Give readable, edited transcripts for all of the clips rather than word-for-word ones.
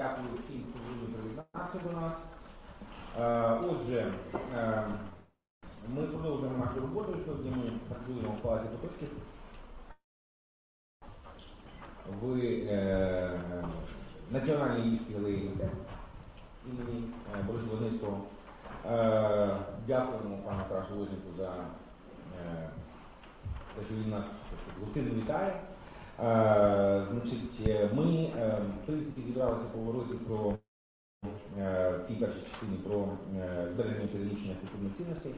дякую всім, хто приєднався до нас. Отже, ми продовжуємо нашу роботу. Сьогодні ми працюємо в Палаці Потоцьких в Національній Львівській галереї мистецтв імені Бориса Возницького. Дякуємо пану Тарасу Возніку за те, що він нас гостинно вітає. Значить, ми, в принципі, зібралися поговорити про в цій першій частині про збереження переміщення культурних цінностей.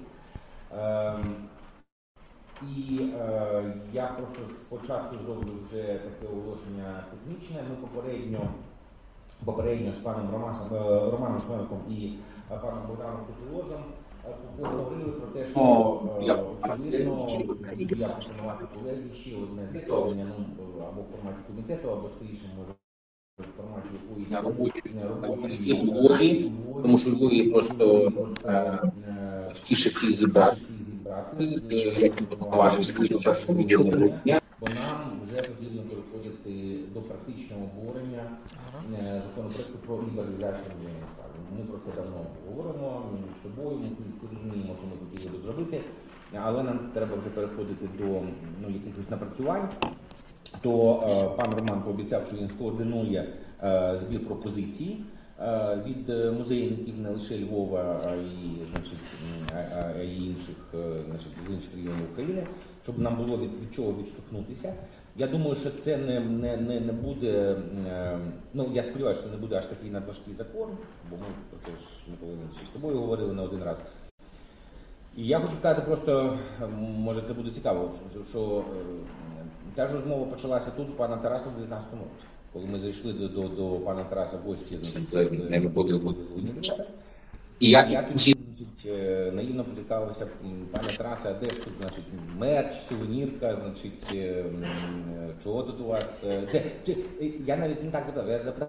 І я просто спочатку зроблю вже таке оголошення технічне. Ми попередньо з паном Романом Шмеликом і паном Богданом Кутилозом поговорили про те, що очевидно я пропонувати колеги ще одне засідання або в форматі комітету, або скоріше може в форматі якоїсь робочої, тому що Львові просто тіше всіх зібрати. Як не поважився, що нічого не дня. Бо нам вже потрібно переходити до практичного обговорення законопроекту про лібералізацію музейних прав. Ми про це давно говоримо між собою, ми в принципі розуміємо, що ми хотіли б зробити, але нам треба вже переходити до якихось напрацювань. То пан Роман пообіцяв, що він скоординує збір пропозицій від музейників не лише Львова, а й інших, з інших регіонів України, щоб нам було від чого відштовхнутися. Я думаю, що це не буде, я сподіваюся, що це не буде аж такий надважкий закон, бо ми про це ж Микола з тобою говорили не один раз. І я хочу сказати просто, може це буде цікаво, що ця ж розмова почалася тут у пана Тараса в 19 році, коли ми зайшли до пана Тараса в гості. І я тоді наївно поцікавився пана Тараса, а де ж тут, мерч, сувенірка, чого тут у вас, я навіть не так запитав, я запитав,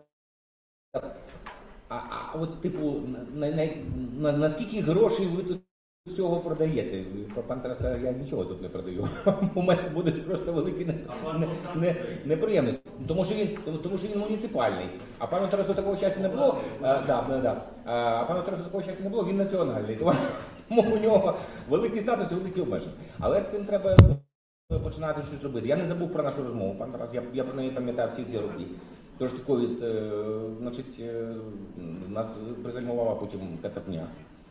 а от типу, наскільки грошей ви тут цього продаєте? Пан Тарас каже, я нічого тут не продаю. У мене будуть просто великі неприємності. Тому що він муніципальний. А пану Тарасу такого щастя не було. А пану Тарасу такого щастя не було, він національний. Тому у нього великий статус і великі обмеження. Але з цим треба починати щось робити. Я не забув про нашу розмову, пан Тарас, я про неї пам'ятав всі ці роки. Тож такої, нас пригальмувала потім кацапня.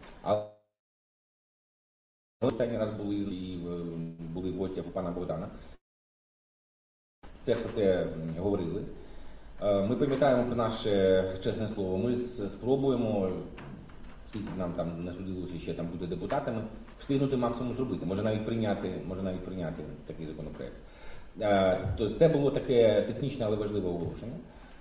Останній раз були в гостях у пана Богдана. Це про те говорили. Ми пам'ятаємо про наше чесне слово. Ми спробуємо, скільки нам там не судилося ще там бути депутатами, встигнути максимум зробити. Може навіть прийняти такий законопроект. Це було таке технічне, але важливе оголошення.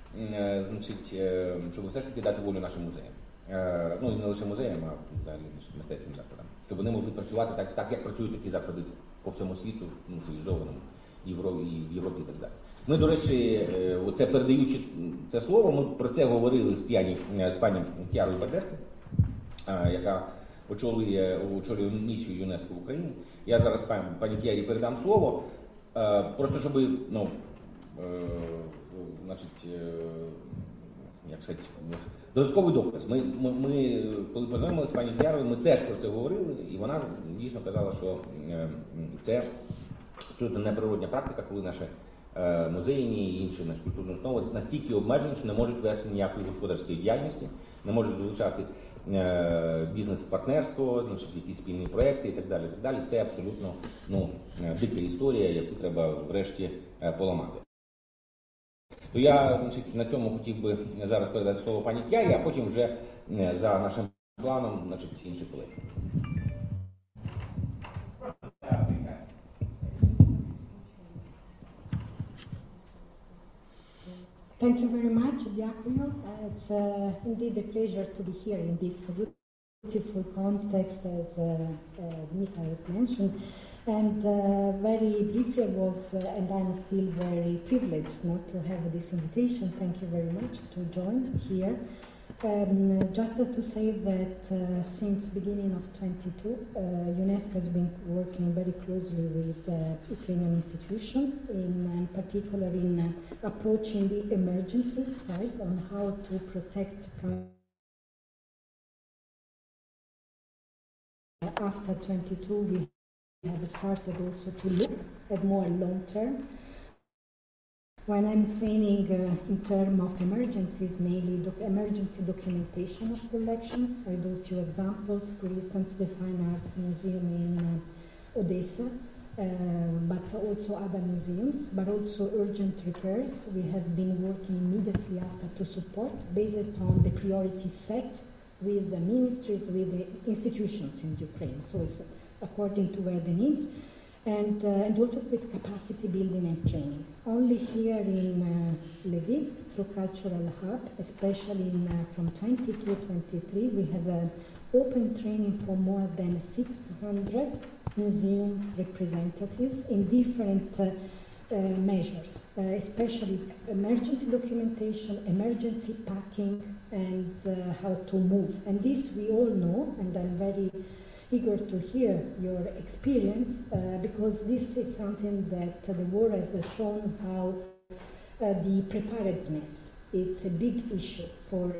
Щоб все ж таки дати волю нашим музеям. І не лише музеям, а взагалі мистецьким закладам. Щоб вони могли працювати так, як працюють такі заклади по всьому світу, цивілізованому, і в Європі і так далі. Ми, до речі, оце передаючи це слово, ми про це говорили з пані Кіарою Бардеско, яка очолює місію ЮНЕСКО в Україні. Я зараз пані Кіарі передам слово, просто щоб, як сказати, додатковий доказ. Ми коли познайомилися з пані Кіарою, ми теж про це говорили, і вона дійсно казала, що це абсолютно неприродна практика, коли наші музейні і інші культурні установи настільки обмежені, що не можуть вести ніякої господарської діяльності, не можуть залучати бізнес-партнерство, якісь спільні проекти і так далі. Це абсолютно дика історія, яку треба врешті поламати. То я на цьому хотів би зараз передати слово пані Кіарі, а потім вже за нашим планом інші колеги. Thank you very much, Diacono. It's indeed a pleasure to be here in this beautiful context, as Mika has mentioned. And very briefly, I was, and I'm still very privileged not to have this invitation. Thank you very much to join here. Just to say that since beginning of 22, UNESCO has been working very closely with Ukrainian institutions, in particular in approaching the emergency side on how to protect. After 22, we have started also to look at more long term. When I'm saying in terms of emergencies, mainly emergency documentation of collections, I do a few examples. For instance, the Fine Arts Museum in Odessa, but also other museums, but also urgent repairs. We have been working immediately after to support, based on the priority set with the ministries, with the institutions in Ukraine. So it's according to where the needs. And also with capacity building and training. Only here in Lviv, through Cultural Hub, especially from 22 to 23, we have open training for more than 600 museum representatives in different measures, especially emergency documentation, emergency packing, and how to move. And this we all know, and I'm very eager to hear your experience, because this is something that the war has shown how the preparedness, it's a big issue for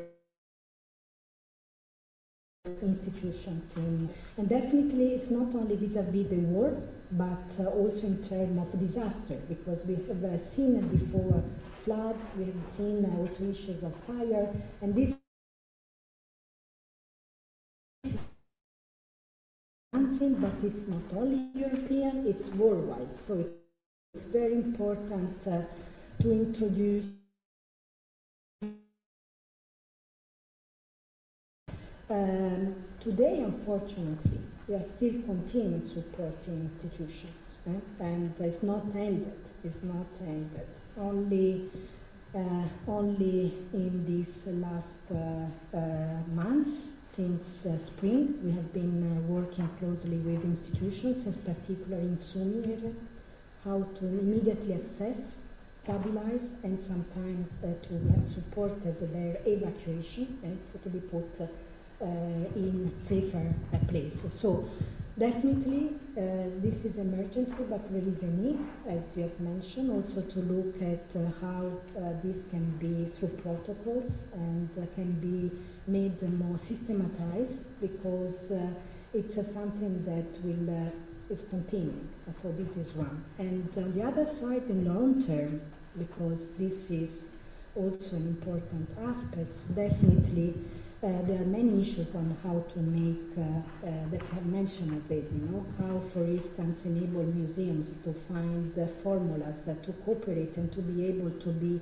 institutions. And definitely it's not only vis-a-vis the war, but also in terms of disaster, because we have seen before floods, we have seen also issues of fire, and this but it's not only European, it's worldwide. So it's very important to introduce today, unfortunately, we are still continuing supporting institutions, and it's not ended. It's not ended. Only in these last months, since spring, we have been working closely with institutions, in particular in Sumy area, how to immediately assess, stabilize, and sometimes to have supported their evacuation and to be put in safer places. So definitely this is emergency, but there is a need, as you have mentioned, also to look at how this can be through protocols and can be made more systematized, because it's something that will is continuing. So this is one. And on the other side, in long term, because this is also an important aspect, definitely there are many issues on how to make, that I have mentioned already, how, for instance, enable museums to find formulas to cooperate and to be able to be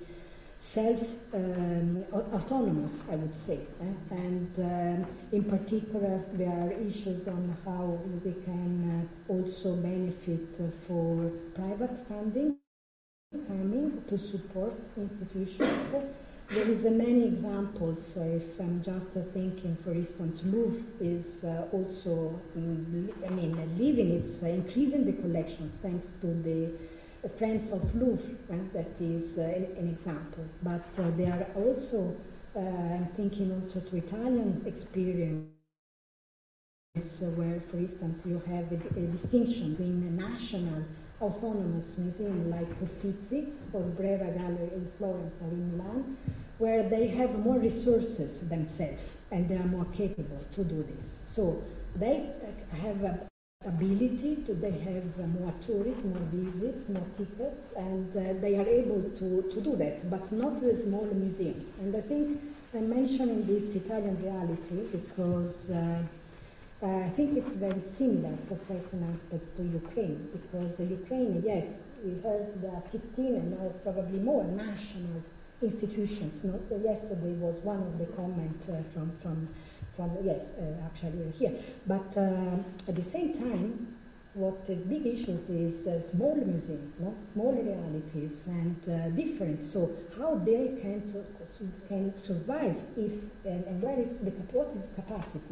autonomous, I would say. And in particular, there are issues on how we can also benefit for private funding coming to support institutions. There is many examples. If I'm just thinking, for instance, Louvre is also, living, it's increasing the collections thanks to the Friends of Louvre, that is an example. But there are also, I'm thinking also to Italian experience, where, for instance, you have a distinction between a national autonomous museum like Uffizi or Brera Gallery in Florence or in Milan, where they have more resources themselves and they are more capable to do this. So they have ability to, they have more tourists, more visits, more tickets, and they are able to do that, but not the small museums. And I think I'm mentioning this Italian reality because I think it's very similar for certain aspects to Ukraine, because Ukraine, yes, we heard 15 and now probably more national institutions. Yesterday was one of the comments from actually here. But at the same time, what is big issues is small museums, small realities and different. So how they can survive if and where is what is capacity.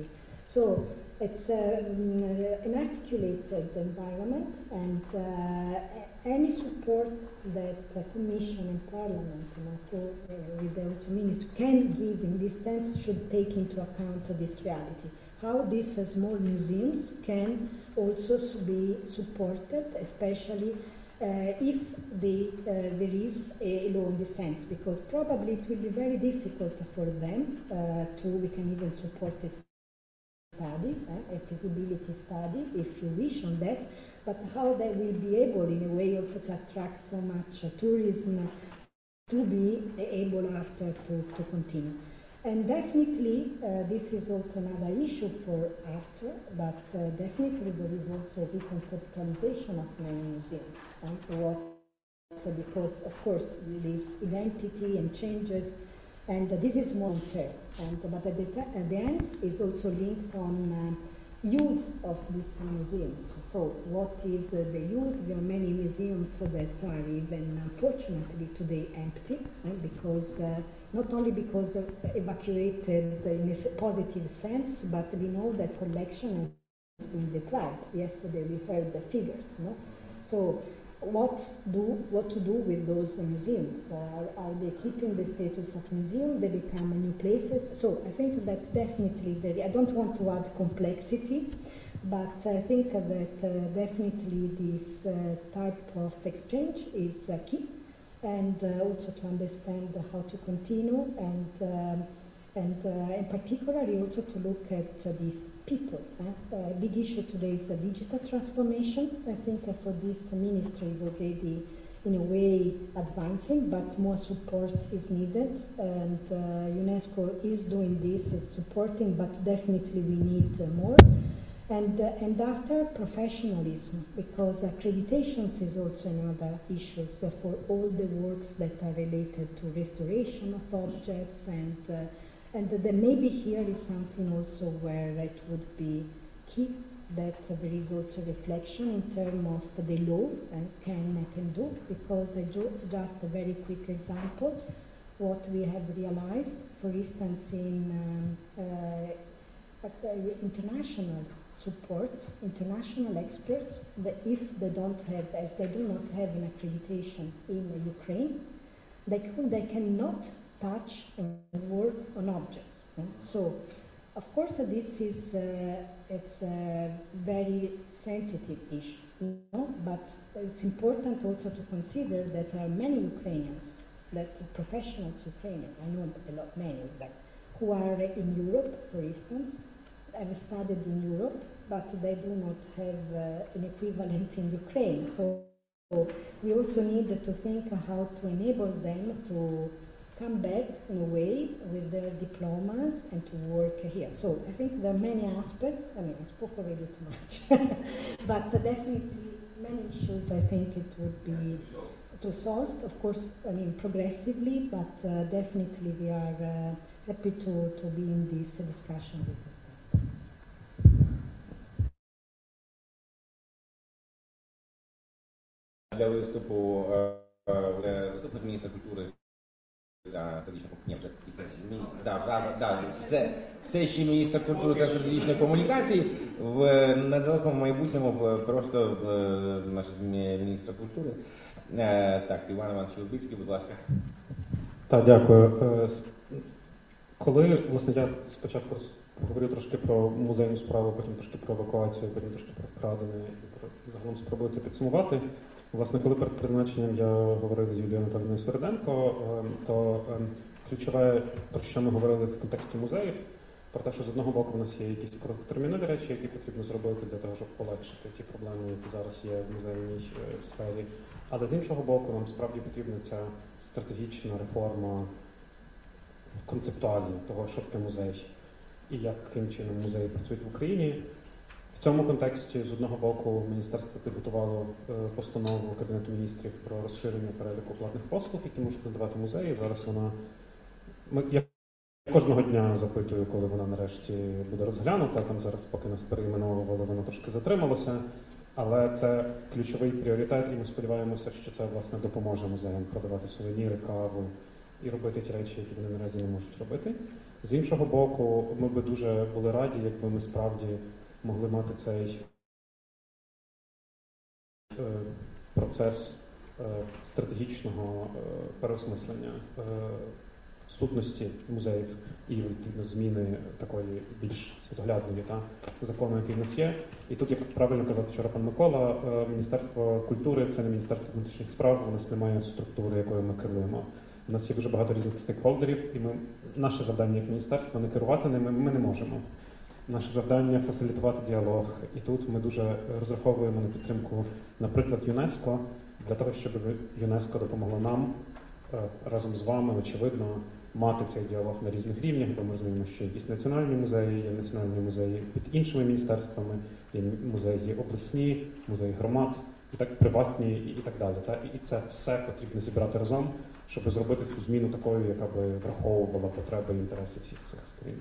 So it's an articulated environment, and any support that the Commission and Parliament, with the also Minister, can give in this sense should take into account this reality. How these small museums can also be supported, especially if there is a law in this sense, because probably it will be very difficult for them we can even support a study, a feasibility study, if you wish on that, but how they will be able in a way also to attract so much tourism to be able after to continue. And definitely this is also another issue for after, but definitely there is also reconceptualization of many museums. Because of course this identity and changes, and this is more term. But at the end is also linked on use of these museums. So what is the use? There are many museums that are even unfortunately today empty, because not only because evacuated in a positive sense, but we know that collection has been deprived. Yesterday we heard the figures. No? So what to do with those museums? Are they keeping the status of museum? They become new places. So I think that definitely I don't want to add complexity, but I think that definitely this type of exchange is key, and also to understand how to continue, and in particular also to look at these people. A big issue today is digital transformation. I think for this ministry is already in a way advancing, but more support is needed, and UNESCO is doing this, is supporting, but definitely we need more. And after professionalism, because accreditations is also another issue for all the works that are related to restoration of objects, and then maybe here is something also where it would be key that there is also reflection in terms of the law and can do, because just a very quick example, what we have realized, for instance, in international support, international experts, that if they don't have, as they do not have an accreditation in Ukraine, they cannot touch and work on objects. So, of course, this is it's a very sensitive issue, but it's important also to consider that there are many Ukrainians, that professionals Ukrainians, I know many of them, who are in Europe, for instance, have studied in Europe, but they do not have an equivalent in Ukraine. So we also need to think how to enable them to come back in a way with their diplomas and to work here. So I think there are many aspects. I mean, I spoke already too much, but definitely many issues I think it would be to solve. Of course, I mean, progressively, but definitely we are happy to be in this discussion with you. Для виступу заступник міністра культури все ще міністр культури та стратегічної комунікації. В недалекому майбутньому просто наш міністр культури. Так, Іван Іванович Вербицький, будь ласка. Так, дякую. Коли, власне, я спочатку говорю трошки про музейну справу, потім трошки про евакуацію, потім трошки про вкрадене, і загалом спробую це підсумувати. Власне, коли перед призначенням я говорив з Юлією Анатоліївною Середенко, то ключове, про що ми говорили в контексті музеїв, про те, що з одного боку в нас є якісь короткотермінові речі, які потрібно зробити для того, щоб полегшити ті проблеми, які зараз є в музейній сфері. Але з іншого боку, нам справді потрібна ця стратегічна реформа концептуальна того, що таке музей і яким чином музеї працюють в Україні. В цьому контексті, з одного боку, міністерство підготувало постанову Кабінету міністрів про розширення переліку платних послуг, які можуть надавати музеї. Зараз вона... Я кожного дня запитую, коли вона нарешті буде розглянута. Там зараз, поки нас переіменовували, воно трошки затрималося. Але це ключовий пріоритет, і ми сподіваємося, що це, власне, допоможе музеям продавати сувеніри, каву і робити ті речі, які вони наразі не можуть робити. З іншого боку, ми би дуже були раді, якби ми справді могли мати цей процес стратегічного переосмислення сутності музеїв і відповідно зміни такої більш світоглядної закону, який в нас є. І тут, як правильно казав вчора пан Микола, Міністерство культури – це не Міністерство внутрішніх справ, у нас немає структури, якою ми керуємо. У нас є дуже багато різних стейкхолдерів, і наше завдання як міністерство не керувати ними ми не можемо. Наше завдання – фасилітувати діалог. І тут ми дуже розраховуємо на підтримку, наприклад, ЮНЕСКО, для того, щоб ЮНЕСКО допомогло нам разом з вами, очевидно, мати цей діалог на різних рівнях, бо ми розуміємо, що є якісь національні музеї, є національні музеї під іншими міністерствами, є музеї обласні, музеї громад, і так приватні, і так далі. І це все потрібно зібрати разом, щоб зробити цю зміну такою, яка би враховувала потреби і інтереси всіх цих сторін.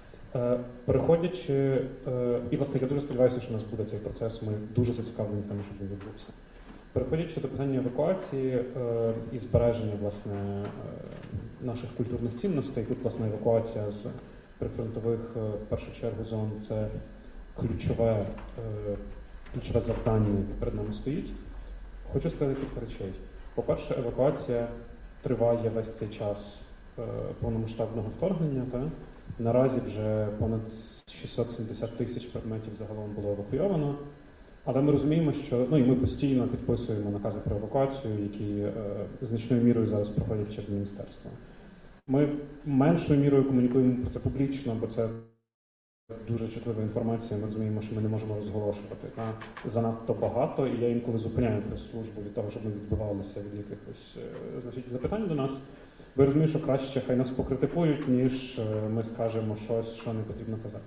Переходячи, і власне я дуже сподіваюся, що у нас буде цей процес, ми дуже зацікавлені в тому, щоб він відбувся. Переходячи до питання евакуації і збереження власне наших культурних цінностей, тут власне евакуація з прифронтових в першу чергу зон це ключове завдання, яке перед нами стоїть. Хочу сказати кілька речей. По-перше, евакуація триває весь цей час повномасштабного вторгнення. Наразі вже понад 670 тисяч предметів загалом було евакуйовано. Але ми розуміємо, що і ми постійно підписуємо накази про евакуацію, які значною мірою зараз проходять через міністерство. Ми меншою мірою комунікуємо про це публічно, бо це дуже чутлива інформація. Ми розуміємо, що ми не можемо розголошувати занадто багато, і я інколи зупиняю прес-службу від того, щоб ми відбивалися від якихось запитань до нас. Бо я розумію, що краще хай нас покритикують, ніж ми скажемо щось, що не потрібно казати.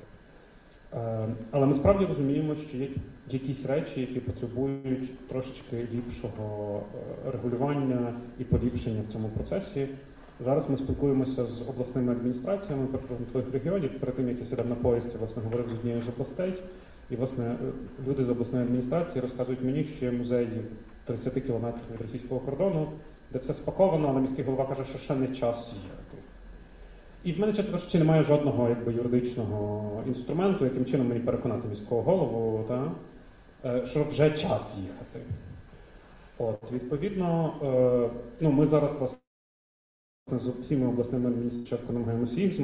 Але ми справді розуміємо, що є якісь речі, які потребують трошечки ліпшого регулювання і поліпшення в цьому процесі. Зараз ми спілкуємося з обласними адміністраціями прифронтових регіонів. Перед тим, як я сідав на поїзд, я власне говорив з однією з областей. І власне люди з обласної адміністрації розказують мені, що є музеї 30 кілометрів від російського кордону, де все спаковано, але міський голова каже, що ще не час їхати. І в мене, чесно кажучи, немає жодного юридичного інструменту, яким чином мені переконати міського голову, що вже час їхати. Відповідно, ми зараз власне з всіма обласними адміністраціями намагаємося їх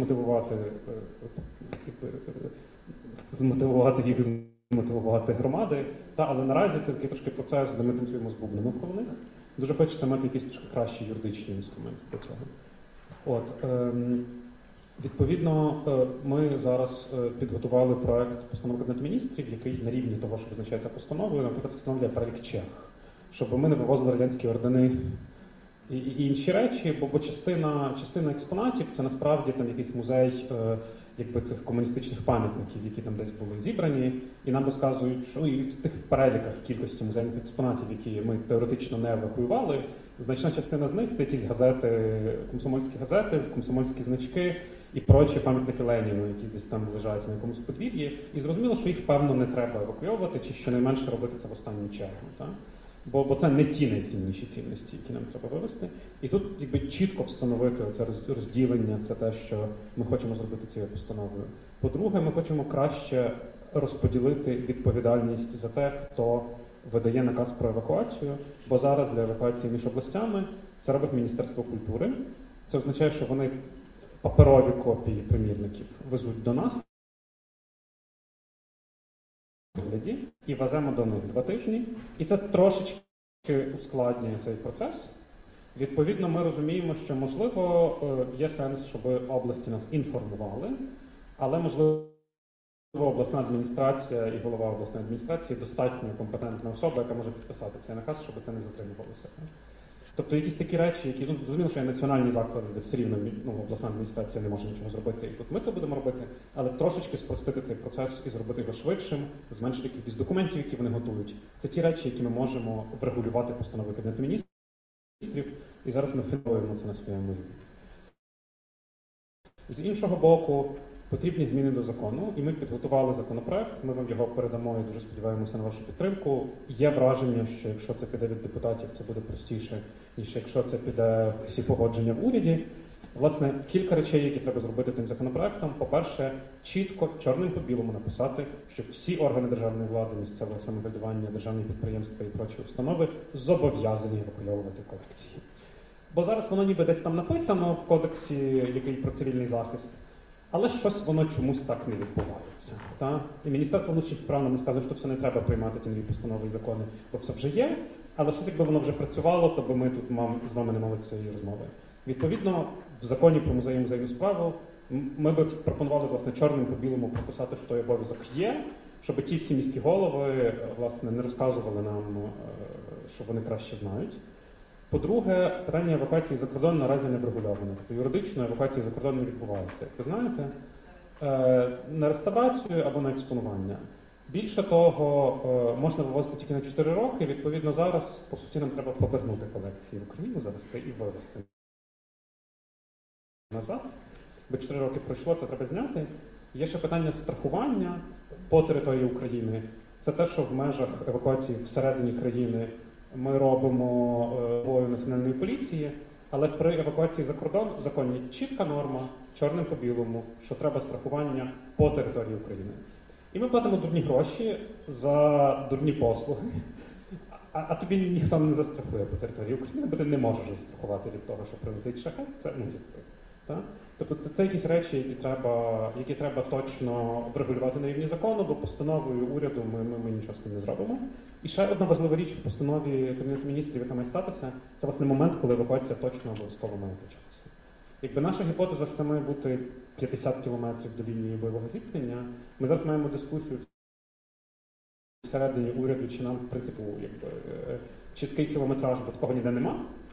змотивувати громади, але наразі це такий трошки процес, де ми танцюємо з бубном навколо них. Дуже хочеться мати якісь трошки кращі юридичні інструменти для цього. Відповідно, ми зараз підготували проект постанови Кабінету міністрів, який на рівні того, що визначається постановою, наприклад, встановлює перелік черг, щоб ми не вивозили радянські ордени і інші речі, бо частина експонатів це насправді там якийсь музей цих комуністичних пам'ятників, які там десь були зібрані, і нам розказують, що і в тих переліках кількості музейних експонатів, які ми теоретично не евакуювали, значна частина з них це якісь газети, комсомольські значки і прочі пам'ятники Леніну, які десь там лежать на якомусь подвір'ї. І зрозуміло, що їх, певно, не треба евакуювати, чи щонайменше робити це в останню чергу. Бо це не ті найцінніші цінності, які нам треба вивести. І тут чітко встановити це розділення, це те, що ми хочемо зробити цією постановою. По-друге, ми хочемо краще розподілити відповідальність за те, хто видає наказ про евакуацію, бо зараз для евакуації між областями це робить Міністерство культури. Це означає, що вони паперові копії примірників везуть до нас і веземо до них 2 тижні. І це трошечки ускладнює цей процес. Відповідно, ми розуміємо, що, можливо, є сенс, щоб області нас інформували, але, можливо, обласна адміністрація і голова обласної адміністрації достатньо компетентна особа, яка може підписати цей наказ, щоб це не затримувалося. Тобто якісь такі речі, які, зрозуміло, що є національні заклади, де все рівно обласна адміністрація не може нічого зробити, і тут ми це будемо робити, але трошечки спростити цей процес і зробити його швидшим, зменшити кількість документів, які вони готують. Це ті речі, які ми можемо врегулювати постановою Кабінету міністрів, і зараз ми фінансуємо це на своєму рівні. З іншого боку, Потрібні зміни до закону, і ми підготували законопроект, ми вам його передамо і дуже сподіваємося на вашу підтримку. Є враження, що якщо це піде від депутатів, це буде простіше, ніж якщо це піде всі погодження в уряді. Власне, кілька речей, які треба зробити тим законопроектом. По-перше, чітко, чорним по білому написати, що всі органи державної влади, місцевого самоврядування, державні підприємства і прочі установи зобов'язані евакуйовувати колекції. Бо зараз воно ніби десь там написано в кодексі, який про цивільний захист, але щось воно чомусь так не відбувається. Та? І Міністерство внутрішніх справ нам сказано, що все не треба приймати ті нові постанови і закони, бо все вже є, але щось якби воно вже працювало, то би ми тут з вами не мали цієї розмови. Відповідно, в законі про музей і музейну справу ми би пропонували, власне, чорним по білому прописати, що той обов'язок є, щоб ті всі міські голови, власне, не розказували нам, що вони краще знають. По-друге, питання евакуації за кордон наразі не врегульоване. Тобто юридично евакуація за кордон не відбувається, як ви знаєте, на реставрацію або на експонування. Більше того, можна вивозити тільки на 4 роки, відповідно зараз, по суті, нам треба повернути колекції в Україну, завести і вивезти назад. Бо 4 роки пройшло, це треба зняти. Є ще питання страхування по території України. Це те, що в межах евакуації всередині країни ми робимо бою національної поліції, але при евакуації за кордон в законі чітка норма, чорним по білому, що треба страхування по території України. І ми платимо дурні гроші за дурні послуги, а тобі ніхто не застрахує по території України, бо ти не можеш застрахувати від того, що прилетить шахет. Це так? Тобто це якісь речі, які треба точно врегулювати на рівні закону, бо постановою уряду ми нічого з цим не зробимо. І ще одна важлива річ в постанові Кабінету міністрів, яка має статися, це власне момент, коли евакуація точно обов'язково має початися. Якби наша гіпотеза, що це має бути 50 кілометрів до лінії бойового зіткнення, ми зараз маємо дискусію всередині уряду, чи нам, в принципі, чіткий кілометраж, бо такого ніде нема.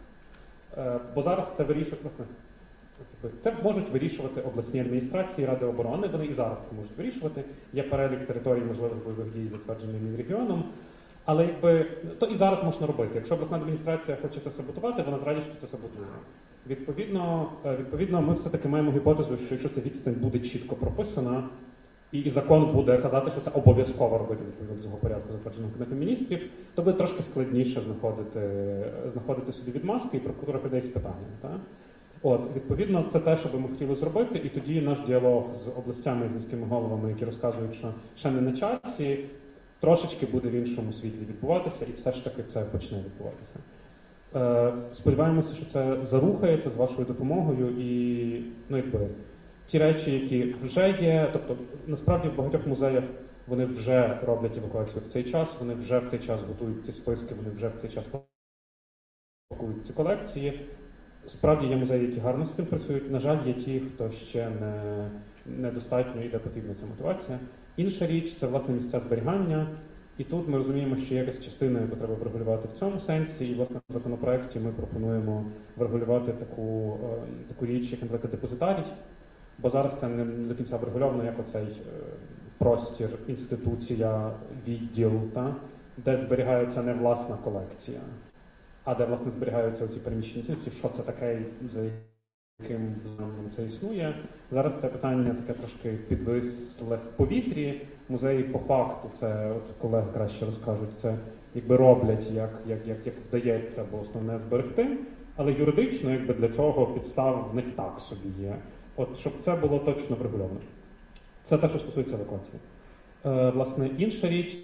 Бо зараз це вирішують, власне, це можуть вирішувати обласні адміністрації, Ради оборони, вони і зараз це можуть вирішувати. Є перелік територій можливих бойових дій, затверджений Мінрегіоном. Але якби, то і зараз можна робити. Якщо обласна адміністрація хоче це саботувати, вона з радістю це саботує. Відповідно, ми все-таки маємо гіпотезу, що якщо ця відстань буде чітко прописана, і закон буде казати, що це обов'язково робити відповідно до цього порядку, затвердженого Кабінетом міністрів, то буде трошки складніше знаходити собі відмазки, і прокуратура піде з питанням. Так? Відповідно, це те, що би ми хотіли зробити, і тоді наш діалог з областями, з міськими головами, які розказують, що ще не на часі, трошечки буде в іншому світлі відбуватися, і все ж таки це почне відбуватися. Сподіваємося, що це зарухається з вашою допомогою, і ті речі, які вже є, тобто насправді в багатьох музеях вони вже роблять евакуацію в цей час, вони вже в цей час готують ці списки, вони вже в цей час пакують ці колекції. Справді є музеї, які гарно з цим працюють. На жаль, є ті, хто ще недостатньо і де потрібна ця мотивація. Інша річ – це, власне, місця зберігання. І тут ми розуміємо, що є якась частина, яку треба врегулювати в цьому сенсі. І, власне, в законопроекті ми пропонуємо врегулювати таку річ, яка називається депозитарій. Бо зараз це не до кінця врегульовано, як оцей простір, інституція, відділ, де зберігається не власна колекція, а де, власне, зберігаються оці переміщені цінності, що це таке, за яким це існує. Зараз це питання таке трошки підвисле в повітрі. Музеї по факту, це от колеги краще розкажуть, це якби роблять, як вдається, бо основне зберегти. Але юридично, для цього підстав в них так собі є. Щоб це було точно врегульовано. Це те, що стосується евакуації. Власне, інша річ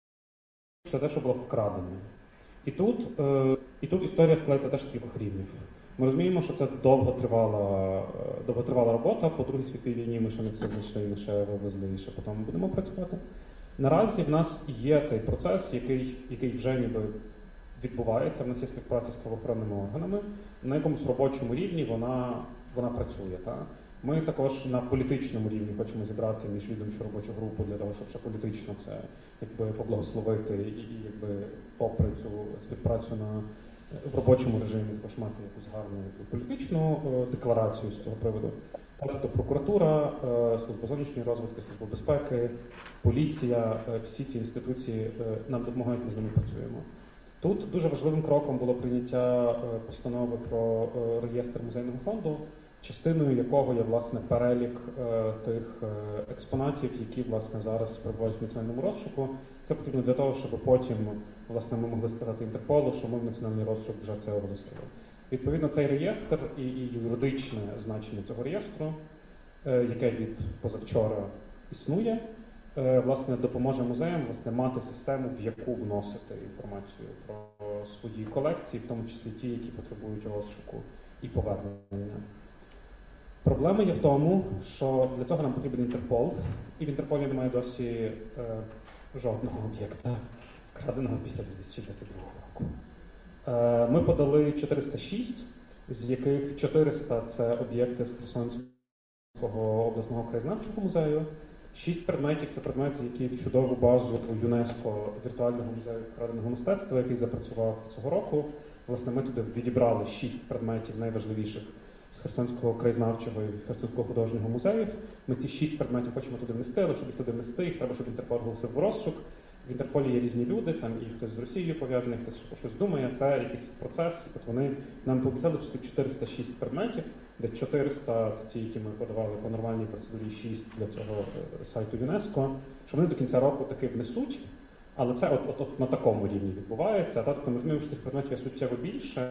– це те, що було вкрадене. І тут історія складається теж з кількох рівнів. Ми розуміємо, що це довготривала робота. По Другій світовій війні ми ще не все знайшли, ми ще вивезли і ще потім будемо працювати. Наразі в нас є цей процес, який вже ніби відбувається. В нас є співпраця з правоохоронними органами. На якомусь робочому рівні вона працює. Так? Ми також на політичному рівні хочемо зібрати міжвідомчу робочу групу для того, щоб ще політично це поблагословити і попри цю співпрацю в робочому режимі також мати якусь гарну політичну декларацію з цього приводу. Тобто прокуратура, Служба зовнішньої розвідки, Служба безпеки, поліція, всі ці інституції нам допомагають, ми з ними працюємо. Тут дуже важливим кроком було прийняття постанови про реєстр музейного фонду. частиною якого є, власне, перелік тих експонатів, які, власне, зараз перебувають в національному розшуку. Це потрібно для того, щоб потім, власне, ми могли сказати Інтерполу, що ми в національний розшук вже це оголосили. Відповідно, цей реєстр і юридичне значення цього реєстру, яке від позавчора існує, власне, допоможе музеям, власне, мати систему, в яку вносити інформацію про свої колекції, в тому числі ті, які потребують розшуку і повернення. Проблема є в тому, що для цього нам потрібен Інтерпол, і в Інтерполі немає досі жодного об'єкта, краденого після 2022 року. Ми подали 406, з яких 400 – це об'єкти з Херсонського обласного краєзнавчого музею, 6 предметів – це предмети, які в чудову базу ЮНЕСКО віртуального музею краденого мистецтва, який запрацював цього року. Власне, ми туди відібрали 6 предметів найважливіших з Херсонського краєзнавчого і Херсонського художнього музеїв. Ми ці 6 предметів хочемо туди внести, але щоб їх туди внести, їх треба, щоб Інтерпол оголосив в розшук. В Інтерполі є різні люди, там і хтось з Росією пов'язаний, хтось щось думає. Це якийсь процес. От вони нам пообіцяли, що це 406 предметів, де 400 – це ті, які ми подавали по нормальній процедурі, 6 для цього сайту ЮНЕСКО, що вони до кінця року таки внесуть, але це от на такому рівні відбувається. А так ми розуміємо, що цих предметів є суттєво більше,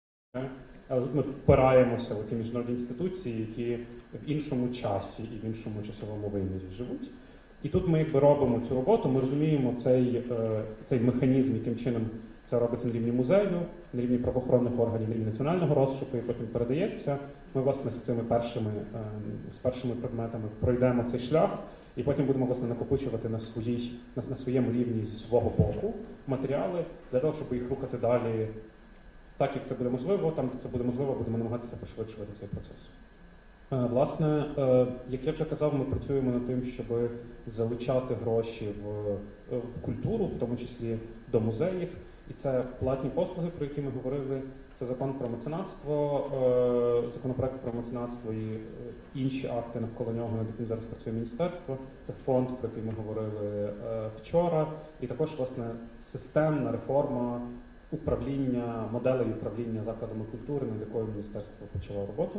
але тут ми впираємося в ці міжнародні інституції, які в іншому часі і в іншому часовому вимірі живуть. І тут ми якби робимо цю роботу, ми розуміємо цей механізм, яким чином це робиться на рівні музею, на рівні правоохоронних органів, на рівні національного розшуку, і потім передається. Ми, власне, з цими першими предметами пройдемо цей шлях, і потім будемо, власне, накопичувати на своєму рівні зі свого боку матеріали, для того, щоб їх рухати далі так, як це буде можливо. Там, де це буде можливо, будемо намагатися пришвидшувати цей процес. Власне, як я вже казав, ми працюємо над тим, щоб залучати гроші в культуру, в тому числі до музеїв. І це платні послуги, про які ми говорили. Це закон про меценатство, законопроект про меценатство і інші акти навколо нього, над яким зараз працює міністерство. Це фонд, про який ми говорили вчора. І також, власне, системна реформа управління, моделей управління закладами культури, над якою міністерство почало роботу.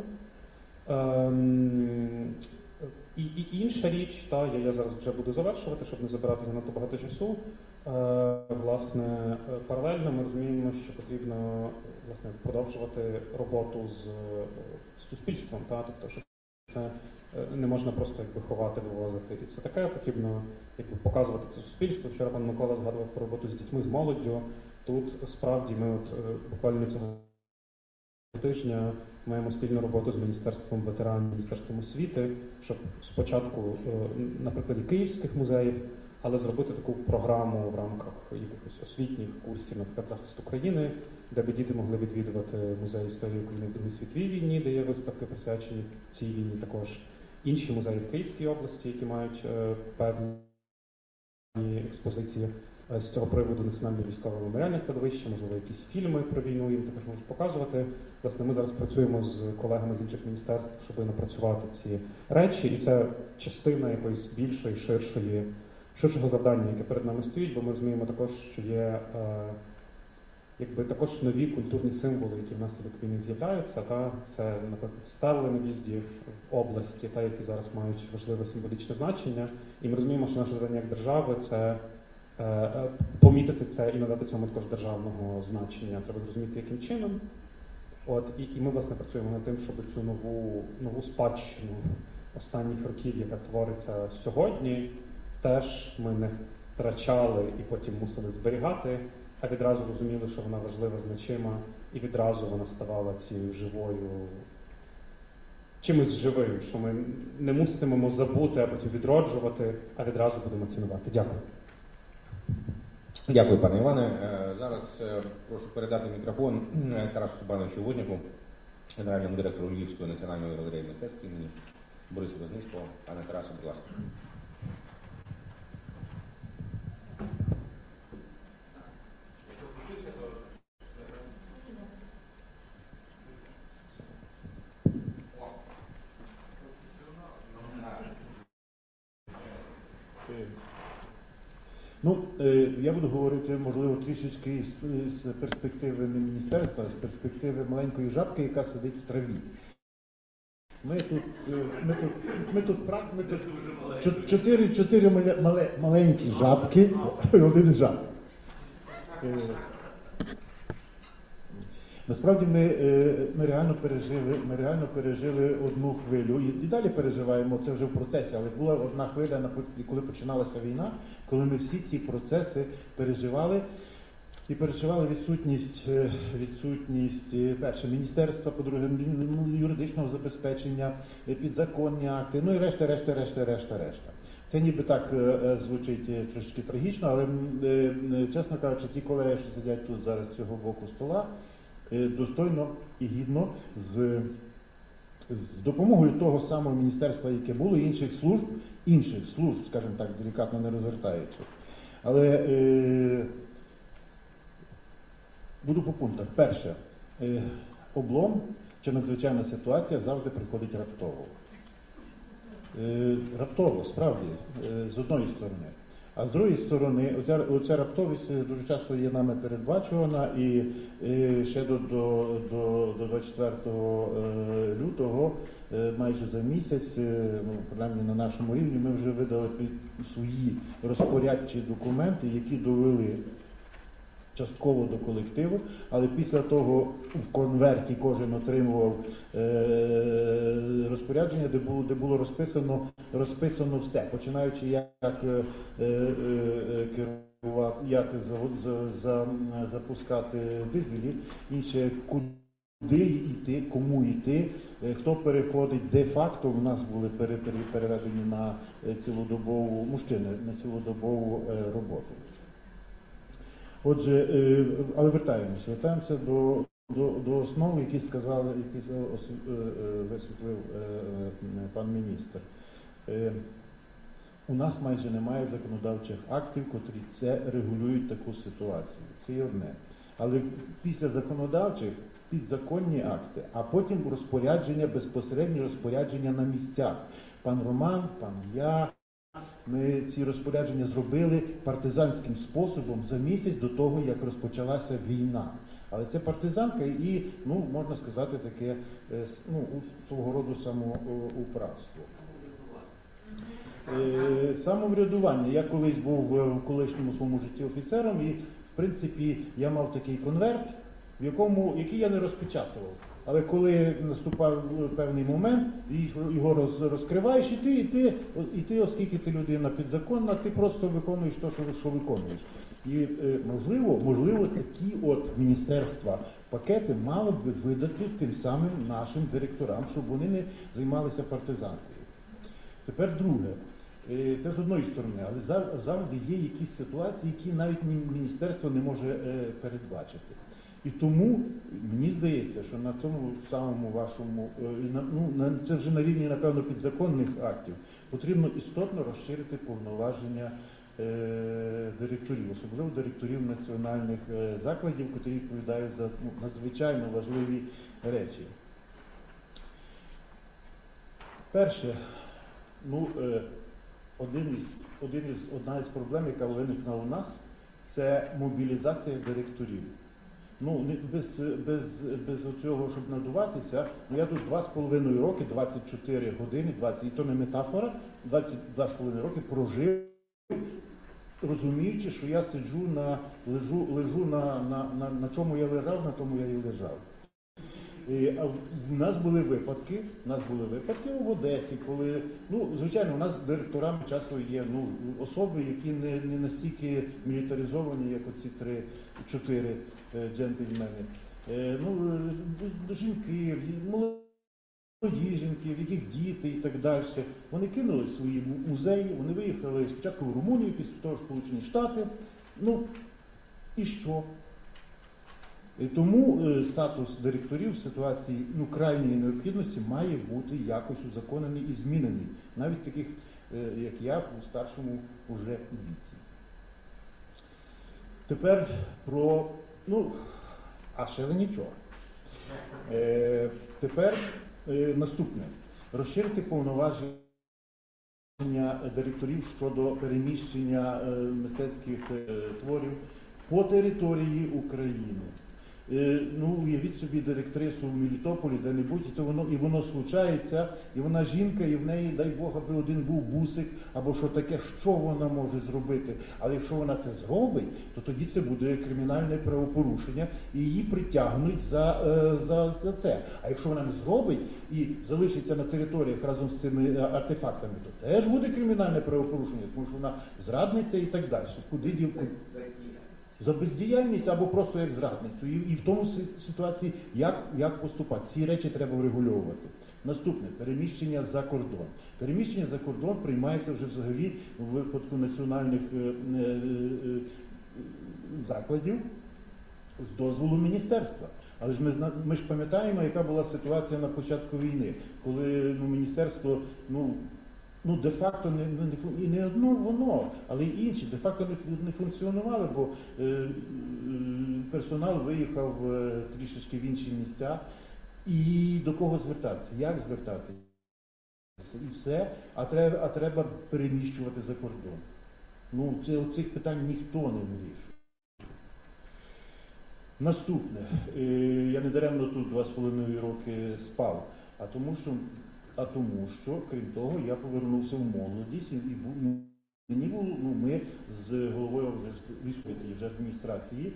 І інша річ, я зараз вже буду завершувати, щоб не забирати занадто багато часу. Власне, паралельно ми розуміємо, що потрібно, власне, продовжувати роботу з суспільством, тобто, що це не можна просто ховати, вивозити і все таке, потрібно показувати це суспільству. Вчора пан Микола згадував про роботу з дітьми, з молоддю. Тут справді ми буквально цього тижня маємо спільну роботу з Міністерством ветеранів, Міністерством освіти, щоб спочатку на прикладі київських музеїв, але зробити таку програму в рамках якихось освітніх курсів, наприклад, захист України, де б діти могли відвідувати музей історії України в Другій світовій війні, де є виставки присвячені цій війні, також інші музеї в Київській області, які мають певні експозиції. З цього приводу Національне військове меморіальне кладовище, можливо, якісь фільми про війну їм також можуть показувати. Власне, ми зараз працюємо з колегами з інших міністерств, щоб напрацювати ці речі, і це частина якоїсь більшої, ширшого завдання, яке перед нами стоїть, бо ми розуміємо також, що є також нові культурні символи, які внаслідок війни з'являються. Це, наприклад, стели на в'їзді в області, які зараз мають важливе символічне значення. І ми розуміємо, що наше завдання як держави – це помітити це і надати цьому також державного значення. Треба зрозуміти, яким чином. І ми, власне, працюємо над тим, щоб цю нову спадщину останніх років, яка твориться сьогодні, теж ми не втрачали і потім мусили зберігати, а відразу розуміли, що вона важлива, значима, і відразу вона ставала цією живою, чимось живим, що ми не муситимемо забути, а потім відроджувати, а відразу будемо цінувати. Дякую. Дякую, пане Іване. Зараз прошу передати мікрофон Тарасу Степановичу Возняку, генеральному директору Львівської національної галереї мистецтв імені Бориса Возницького. Пане Тарасу, будь ласка. Я буду говорити, можливо, трішечки з перспективи не міністерства, а з перспективи маленької жабки, яка сидить в траві. Ми тут чотири маленькі жабки і один жаб. Насправді ми реально пережили одну хвилю і далі переживаємо, це вже в процесі, але була одна хвиля, коли починалася війна, коли ми всі ці процеси переживали. І переживали відсутність перше, міністерства, по-друге, юридичного забезпечення, підзаконні акти, ну і решта. Це ніби так звучить трошки трагічно, але, чесно кажучи, ті колеги, що сидять тут зараз з цього боку стола, достойно і гідно з допомогою того самого міністерства, яке було, інших служб, скажімо так, делікатно не розвертаючи. Але буду по пунктах. Перше, облом чи надзвичайна ситуація завжди приходить раптово. Раптово, справді, з одної сторони. А з другої сторони, оця раптовість дуже часто є нами передбачувана, і ще до 24 лютого, майже за місяць, принаймні на нашому рівні, ми вже видали свої розпорядчі документи, які довели частково до колективу, але після того в конверті кожен отримував розпорядження, де було розписано все, починаючи як запускати дизелі, інше куди йти, кому йти, хто переходить. Де-факто в нас були переведені на цілодобову, мужчини, на цілодобову роботу. Отже, але вертаємося до основ, які висвітлив пан міністр. У нас майже немає законодавчих актів, котрі це регулюють таку ситуацію. Це є одне. Але після законодавчих підзаконні акти, а потім безпосередні розпорядження на місцях. Пан Роман, пан я. Ми ці розпорядження зробили партизанським способом за місяць до того, як розпочалася війна. Але це партизанка і, можна сказати, таке свого роду самоуправство. Самоврядування. Я колись був в колишньому своєму житті офіцером і, в принципі, я мав такий конверт, який я не розпечатував. Але коли наступав певний момент, його розкриваєш, і ти, оскільки ти людина підзаконна, ти просто виконуєш те, що виконуєш. І, можливо, такі от міністерства пакети мали б видати тим самим нашим директорам, щоб вони не займалися партизанкою. Тепер друге. Це з одної сторони, але завжди є якісь ситуації, які навіть міністерство не може передбачити. І тому мені здається, що на тому самому вашому, це вже на рівні, напевно, підзаконних актів, потрібно істотно розширити повноваження директорів, особливо директорів національних закладів, які відповідають за надзвичайно важливі речі. Перше, одна із проблем, яка виникла у нас, це мобілізація директорів. Без цього, щоб надуватися, я тут 2,5 роки, 24 години, і то не метафора, 22,5 роки прожив, розуміючи, що я лежу на чому я лежав, на тому я і лежав. В нас були випадки в Одесі, коли, звичайно, у нас директорами часто є особи, які не настільки мілітаризовані, як оці 3-4 джентльмени. Жінки, молоді жінки, в яких діти і так далі. Вони кинули свої музеї, вони виїхали спочатку в Румунію, після того в Сполучені Штати. І що? І тому статус директорів в ситуації крайньої необхідності має бути якось узаконений і змінений. Навіть таких, як я, у старшому уже віці. Тепер ще нічого. Тепер наступне. Розширити повноваження директорів щодо переміщення мистецьких творів по території України. Ну, уявіть собі директрису в Мелітополі, де-небудь, і воно случається, і вона жінка, і в неї, дай Бог, аби один був бусик, або що таке, що вона може зробити. Але якщо вона це зробить, то тоді це буде кримінальне правопорушення, і її притягнуть за це. А якщо вона не зробить і залишиться на територіях разом з цими артефактами, то теж буде кримінальне правопорушення, тому що вона зрадниця і так далі. Куди дівку? За бездіяльність або просто як зрадницю. І в тому ситуації як поступати. Ці речі треба врегульовувати. Наступне – переміщення за кордон. Переміщення за кордон приймається вже взагалі у випадку національних закладів з дозволу міністерства. Але ж ми ж пам'ятаємо, яка була ситуація на початку війни, коли міністерство, де-факто і не одно воно, але й інші де-факто не функціонували, бо персонал виїхав трішечки в інші місця. І до кого звертатися? Як звертатися? І все, а треба переміщувати за кордон. Цих питань ніхто не вирішує. Наступне. Я не даремно тут 2,5 роки спав, а тому що, крім того, я повернувся в молодість, і мені було, ми з головою військової вже адміністрації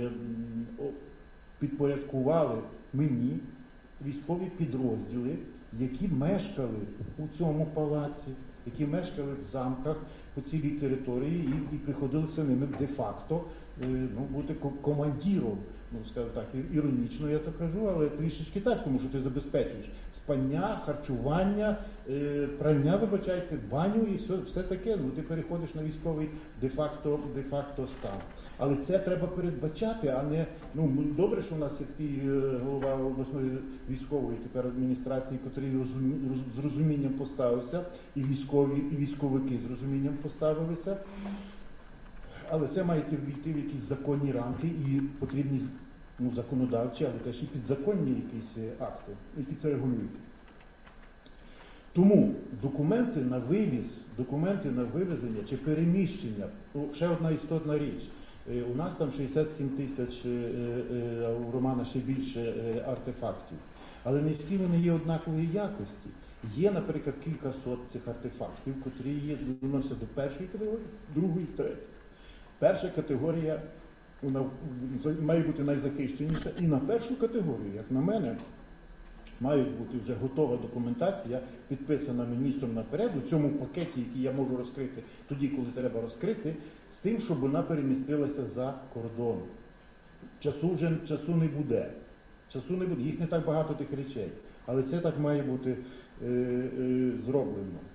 підпорядкували мені військові підрозділи, які мешкали у цьому палаці, які мешкали в замках по цілій території і приходилося ними де-факто бути командиром. Скажу так, іронічно я так кажу, але трішечки так, тому що ти забезпечуєш спання, харчування, прання, вибачайте, баню і все таке. Ти переходиш на військовий де-факто стан. Але це треба передбачати, а не, добре, що у нас є такий голова обласної військової тепер адміністрації, котрий з розумінням поставився, і військовики з розумінням поставилися. Але це має війти в якісь законні рамки і потрібні законодавчі, але теж і підзаконні якісь акти, які це регулюють. Тому документи на вивіз, документи на вивезення чи переміщення, ще одна істотна річ. У нас там 67 тисяч, а у Романа ще більше артефактів. Але не всі вони є однакової якості. Є, наприклад, кілька сот цих артефактів, котрі відносяться до першої категорії, другої, третьої. Перша категорія вона має бути найзахищеніша. І на першу категорію, як на мене, має бути вже готова документація, підписана міністром наперед, у цьому пакеті, який я можу розкрити тоді, коли треба розкрити, з тим, щоб вона перемістилася за кордон. Часу не буде. Їх не так багато тих речей. Але це так має бути зроблено.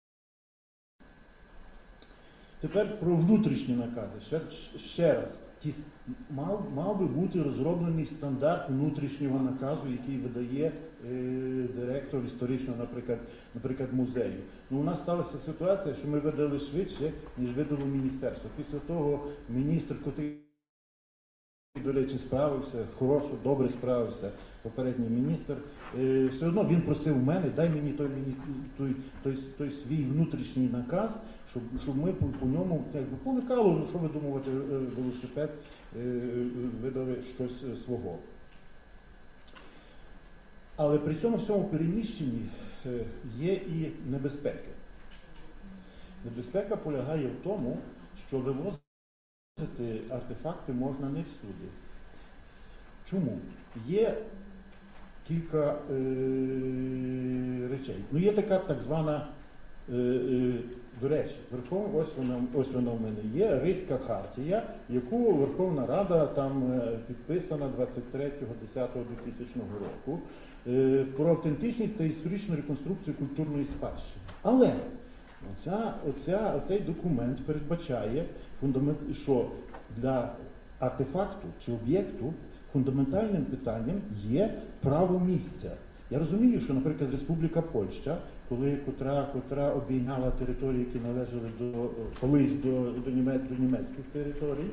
Тепер про внутрішні накази. Ще раз. Мав би бути розроблений стандарт внутрішнього наказу, який видає директор історичного, наприклад, музею. У нас сталася ситуація, що ми видали швидше, ніж видало міністерство. Після того міністр, котрий, до речі, справився, добре справився, попередній міністр, все одно він просив мене, дай мені той свій внутрішній наказ, щоб ми по ньому, по лекалу, що видумувати велосипед, видали щось свого. Але при цьому всьому переміщенні є і небезпеки. Небезпека полягає в тому, що вивозити артефакти можна не всюди. Чому? Є кілька речей. Є така так звана, до речі, ось вона в мене є, Ризька хартія, яку Верховна Рада там підписана 23.10.2000 року про автентичність та історичну реконструкцію культурної спадщини. Але оцей документ передбачає, що для артефакту чи об'єкту фундаментальним питанням є право місця. Я розумію, що, наприклад, Республіка Польща, котра обійняла території, які належали колись до німецьких територій,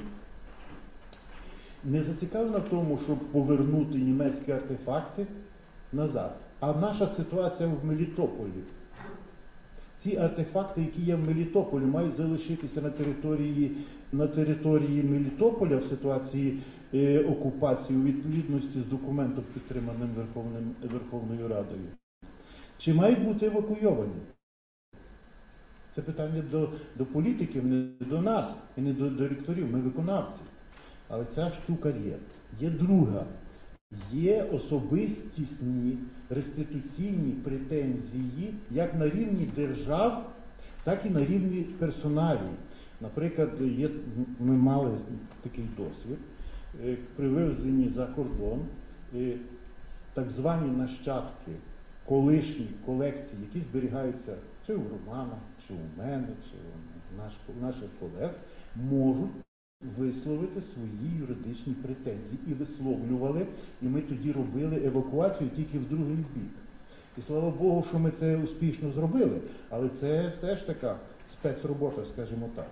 не зацікавлена в тому, щоб повернути німецькі артефакти назад. А наша ситуація в Мелітополі. Ці артефакти, які є в Мелітополі, мають залишитися на території Мелітополя в ситуації окупації у відповідності з документом, підтриманим Верховною Радою? Чи мають бути евакуйовані? Це питання до політиків, не до нас і не до директорів, ми виконавці. Але ця штука є. Є друга. Є особистісні реституційні претензії як на рівні держав, так і на рівні персоналій. Наприклад, ми мали такий досвід при вивезенні за кордон так звані нащадки колишніх колекцій, які зберігаються чи у Романа, чи у мене, чи у наших колег, можуть висловити свої юридичні претензії і висловлювали, і ми тоді робили евакуацію тільки в другий бік. І слава Богу, що ми це успішно зробили, але це теж така спецробота, скажімо так.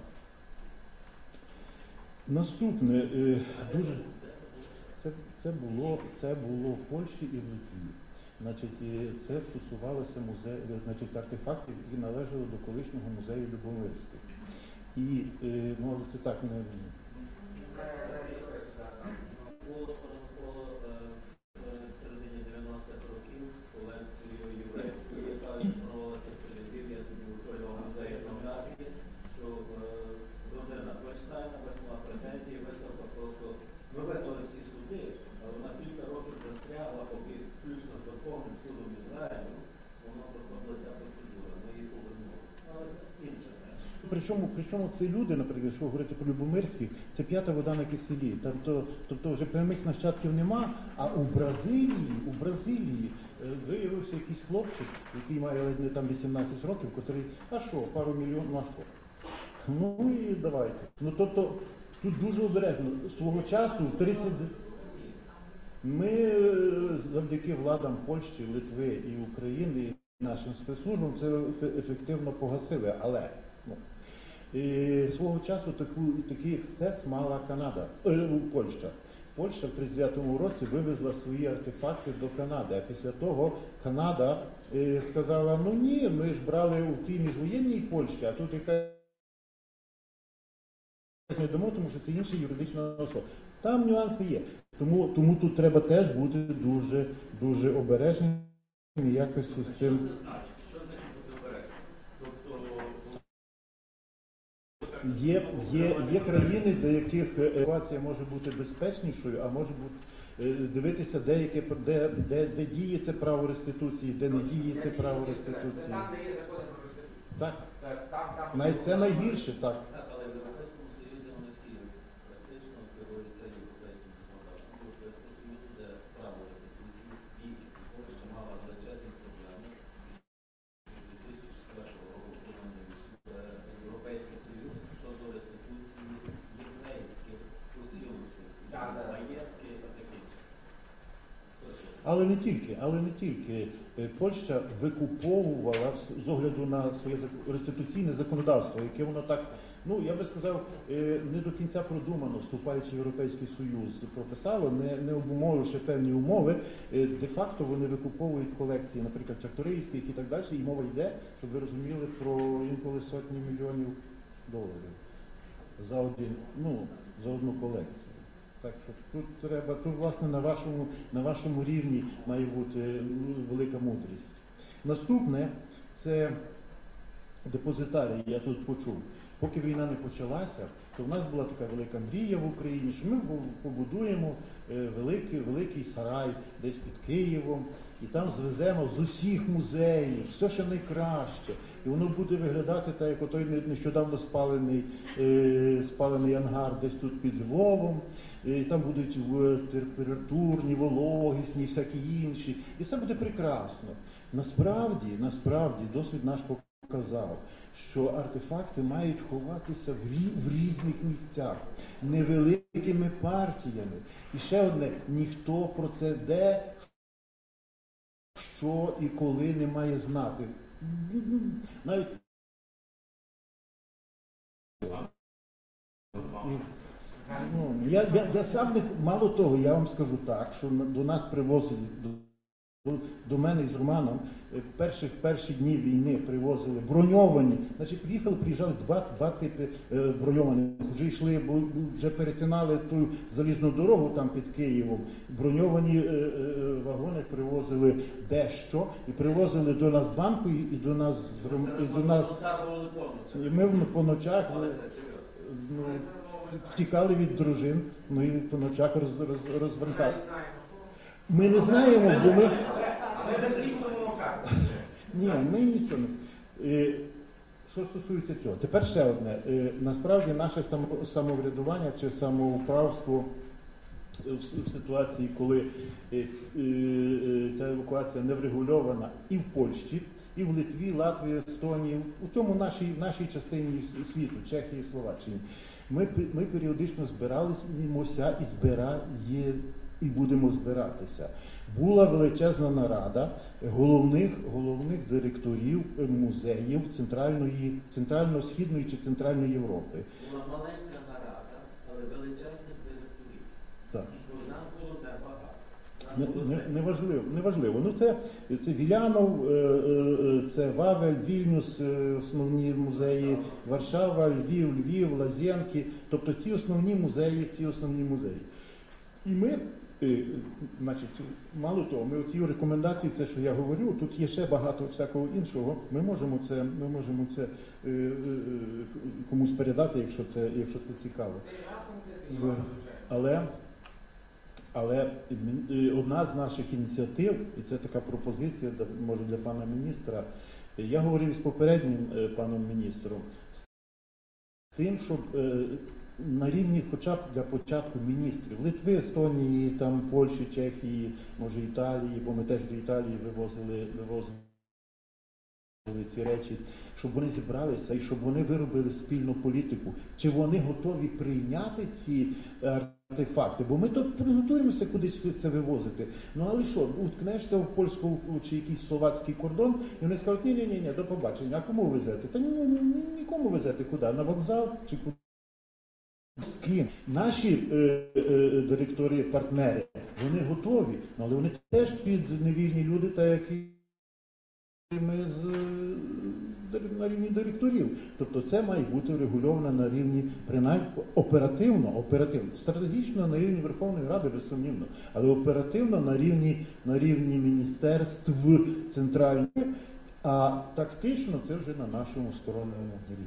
Наступне, дуже, це було в Польщі і в Литві. Значить, це стосувалося артефактів, які належали до колишнього музею Любомирських. І, ну, це так не... середині 90-х років з колекцією єврейською, яка відправилася в Тель-Авів, я тоді очолював музей етнографії, що родина Польштайна висла претензії, виставка просто, ми вигнали всі суди, але на кілька років застрягла, поки включно з Верховним судом Ізраїлю, воно проходила ця процедура, ми її повернули. Але це інше. Причому це люди, наприклад, якщо говорити про Любомирських, це п'ята вода на киселі. Тобто вже прямих нащадків нема, а у Бразилії виявився якийсь хлопчик, який має ледь не там 18 років, котрий, а що, пару мільйонів, а що? Ну і давайте. Ну тобто тут дуже обережно. Свого часу, 30... ми завдяки владам Польщі, Литви і України, і нашим спецслужбам це ефективно погасили, але... І свого часу такий ексцес мала Польща. Польща в 1939 році вивезла свої артефакти до Канади, а після того Канада сказала, ну ні, ми ж брали у тій міжвоєнній Польщі, а тут якась не дамо, тому що це інша юридична особа. Там нюанси є. Тому тут треба теж бути дуже, дуже обережним якось з цим. Що значить бути обережним? Тобто Є країни, де яких евакуація може бути безпечнішою, а може бути дивитися, де діє це право реституції, де не діє це право реституції. Там, де є закони про реституцію. Так. Там. Це найгірше, так. так, але в Європейському Союзі вони всі практично керуються європейським законодавством. В Європейському Союзі, де право реституції і Польща мала величезні проблеми. З 2004 року прийняли Європейський Союз щодо реституції єврейських посілостей, маєтки та таке інше. Але не тільки. Польща викуповувала з огляду на своє реституційне законодавство, яке воно так, ну я би сказав, не до кінця продумано, вступаючи в Європейський Союз, прописало, не обумовивши певні умови, де-факто вони викуповують колекції, наприклад, чарторийських і так далі, і мова йде, щоб ви розуміли, про інколи сотні мільйонів доларів за одну колекцію. Так що тут власне на вашому рівні має бути велика мудрість. Наступне це депозитарій, я тут почув. Поки війна не почалася, то в нас була така велика мрія в Україні, що ми побудуємо великий сарай десь під Києвом, і там звеземо з усіх музеїв, все ще найкраще. І воно буде виглядати так, як отой нещодавно спалений ангар десь тут під Львовом. І там будуть температурні, вологісні, всякі інші. І все буде прекрасно. Насправді, досвід наш показав, що артефакти мають ховатися в різних місцях, невеликими партіями. І ще одне, ніхто про це де, що і коли не має знати. Навіть я сам мало того, я вам скажу так, що до нас привозять до мене з Романом перші дні війни привозили броньовані. Значить, приїжджали два типи броньованих. Вже йшли, вже перетинали ту залізну дорогу там під Києвом. Броньовані вагони привозили дещо і привозили до нас банку і до нас Розвантажували повністю. і ми по ночах Але це серйозно. ну, втікали від дружин, ну і по ночах розвантажували. Ми не знаємо, бо ми. Ні, ми нічого не. Що стосується цього, тепер ще одне. Насправді наше самоврядування чи самоуправство в ситуації, коли ця евакуація не врегульована і в Польщі, і в Литві, Латвії, Естонії, у цьому нашій частині світу, Чехії, Словаччині. Ми періодично збиралися і будемо збиратися. Була величезна нарада головних директорів музеїв Центрально-Східної чи Центральної Європи. Була маленька нарада, але величезних директорів. Так. У нас було небагато. Неважливо. Ну це Вілянов, це Вавель, Вільнюс, основні музеї, Варшава, Львів, Лазєнки. Тобто ці основні музеї. І ми, значить, мало того, ми оці рекомендації, це що я говорю, тут є ще багато всякого іншого. Ми можемо це комусь передати, якщо це цікаво. Але одна з наших ініціатив, і це така пропозиція, може для пана міністра, я говорив з попереднім паном міністром, з тим, щоб на рівні хоча б для початку міністрів Литви, Естонії, там, Польщі, Чехії, може Італії, бо ми теж до Італії вивозили ці речі, щоб вони зібралися і щоб вони виробили спільну політику. Чи вони готові прийняти ці артефакти? Бо ми тут приготуємося кудись це вивозити. Ну але що, уткнешся в польську чи якийсь словацький кордон, і вони скажуть, ні, до побачення, а кому везете? Та нікому везете куди? На вокзал чи куди? З ким? Наші директори, партнери, вони готові, але вони теж під невільні люди, так як і ми на рівні директорів. Тобто це має бути регульовано на рівні, принаймні, оперативно, стратегічно на рівні Верховної Ради, безсумнівно, але оперативно на рівні міністерств центральних, а тактично це вже на нашому сторонньому рівні.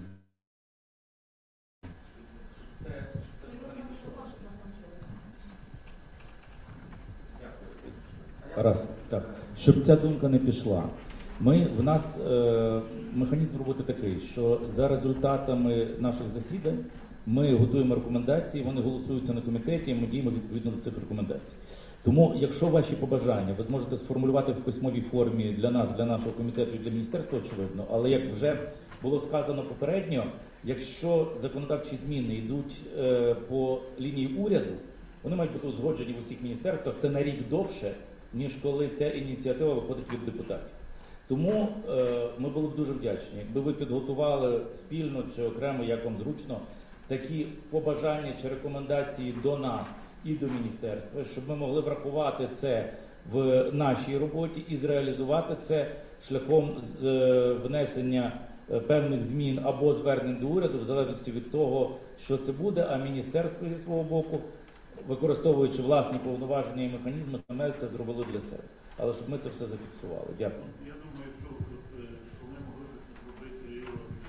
Раз, так. Щоб ця думка не пішла. В нас механізм роботи такий, що за результатами наших засідань ми готуємо рекомендації, вони голосуються на комітеті, і ми діємо відповідно до цих рекомендацій. Тому, якщо ваші побажання ви зможете сформулювати в письмовій формі для нас, для нашого комітету і для міністерства, очевидно, але як вже було сказано попередньо, якщо законодавчі зміни йдуть по лінії уряду, вони мають бути узгоджені в усіх міністерствах, це на рік довше, ніж коли ця ініціатива виходить від депутатів. Тому ми були б дуже вдячні, якби ви підготували спільно чи окремо, як вам зручно, такі побажання чи рекомендації до нас і до міністерства, щоб ми могли врахувати це в нашій роботі і зреалізувати це шляхом внесення певних змін або звернень до уряду, в залежності від того, що це буде, а міністерство зі свого боку, використовуючи власні повноваження і механізми, саме це зробило для себе. Але щоб ми це все зафіксували. Дякую. Я думаю, що ми могли б це зробити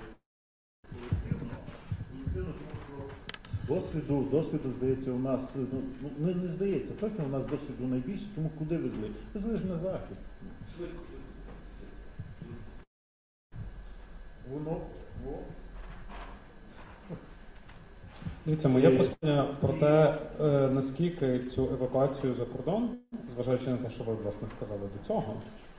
колективно, тому що досвіду, здається, у нас, не здається, точно у нас досвіду найбільше, тому куди везли? Везли ж на захід. Швидко. Воно. Дивіться, моє питання про те, наскільки цю евакуацію за кордон, зважаючи на те, що ви, власне, сказали до цього,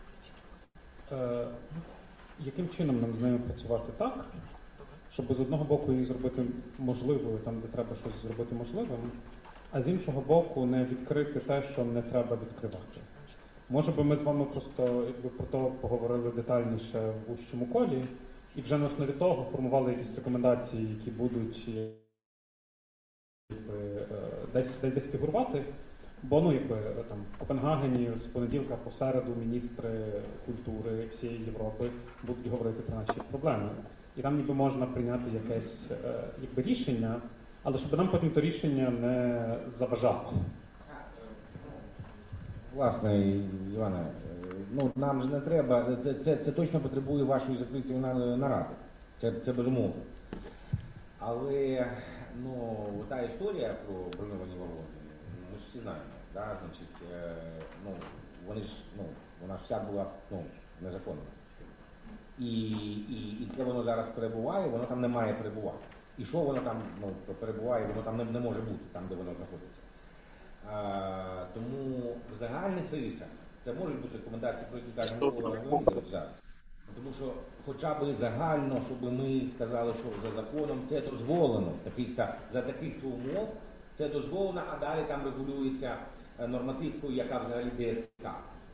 яким чином нам з нею працювати так, щоб з одного боку її зробити можливою, там, де треба щось зробити можливим, а з іншого боку не відкрити те, що не треба відкривати. Може би ми з вами просто про то поговорили детальніше в вужчому колі, і вже на основі того формували якісь рекомендації, які будуть десь фігурувати, Бо там в Копенгагені з понеділка по середу міністри культури всієї Європи будуть говорити про наші проблеми. І там ніби можна прийняти якесь рішення, але щоб нам потім то рішення не заважало. Власне, Іване, нам ж не треба, це точно потребує вашої закритої наради. Це безумовно. Але та історія про броньовані вагони, ми ж всі знаємо, да? Значить, вона ж вся була незаконна. І це воно зараз перебуває, воно там не має перебувати. І що воно там перебуває, воно там не може бути, там, де воно знаходиться. Тому в загальних рисах це можуть бути рекомендації, про які кажемо зараз. Тому що хоча б загально, щоб ми сказали, що за законом це дозволено, за таких умов це дозволено, а далі там регулюється нормативкою, яка взагалі ДСК.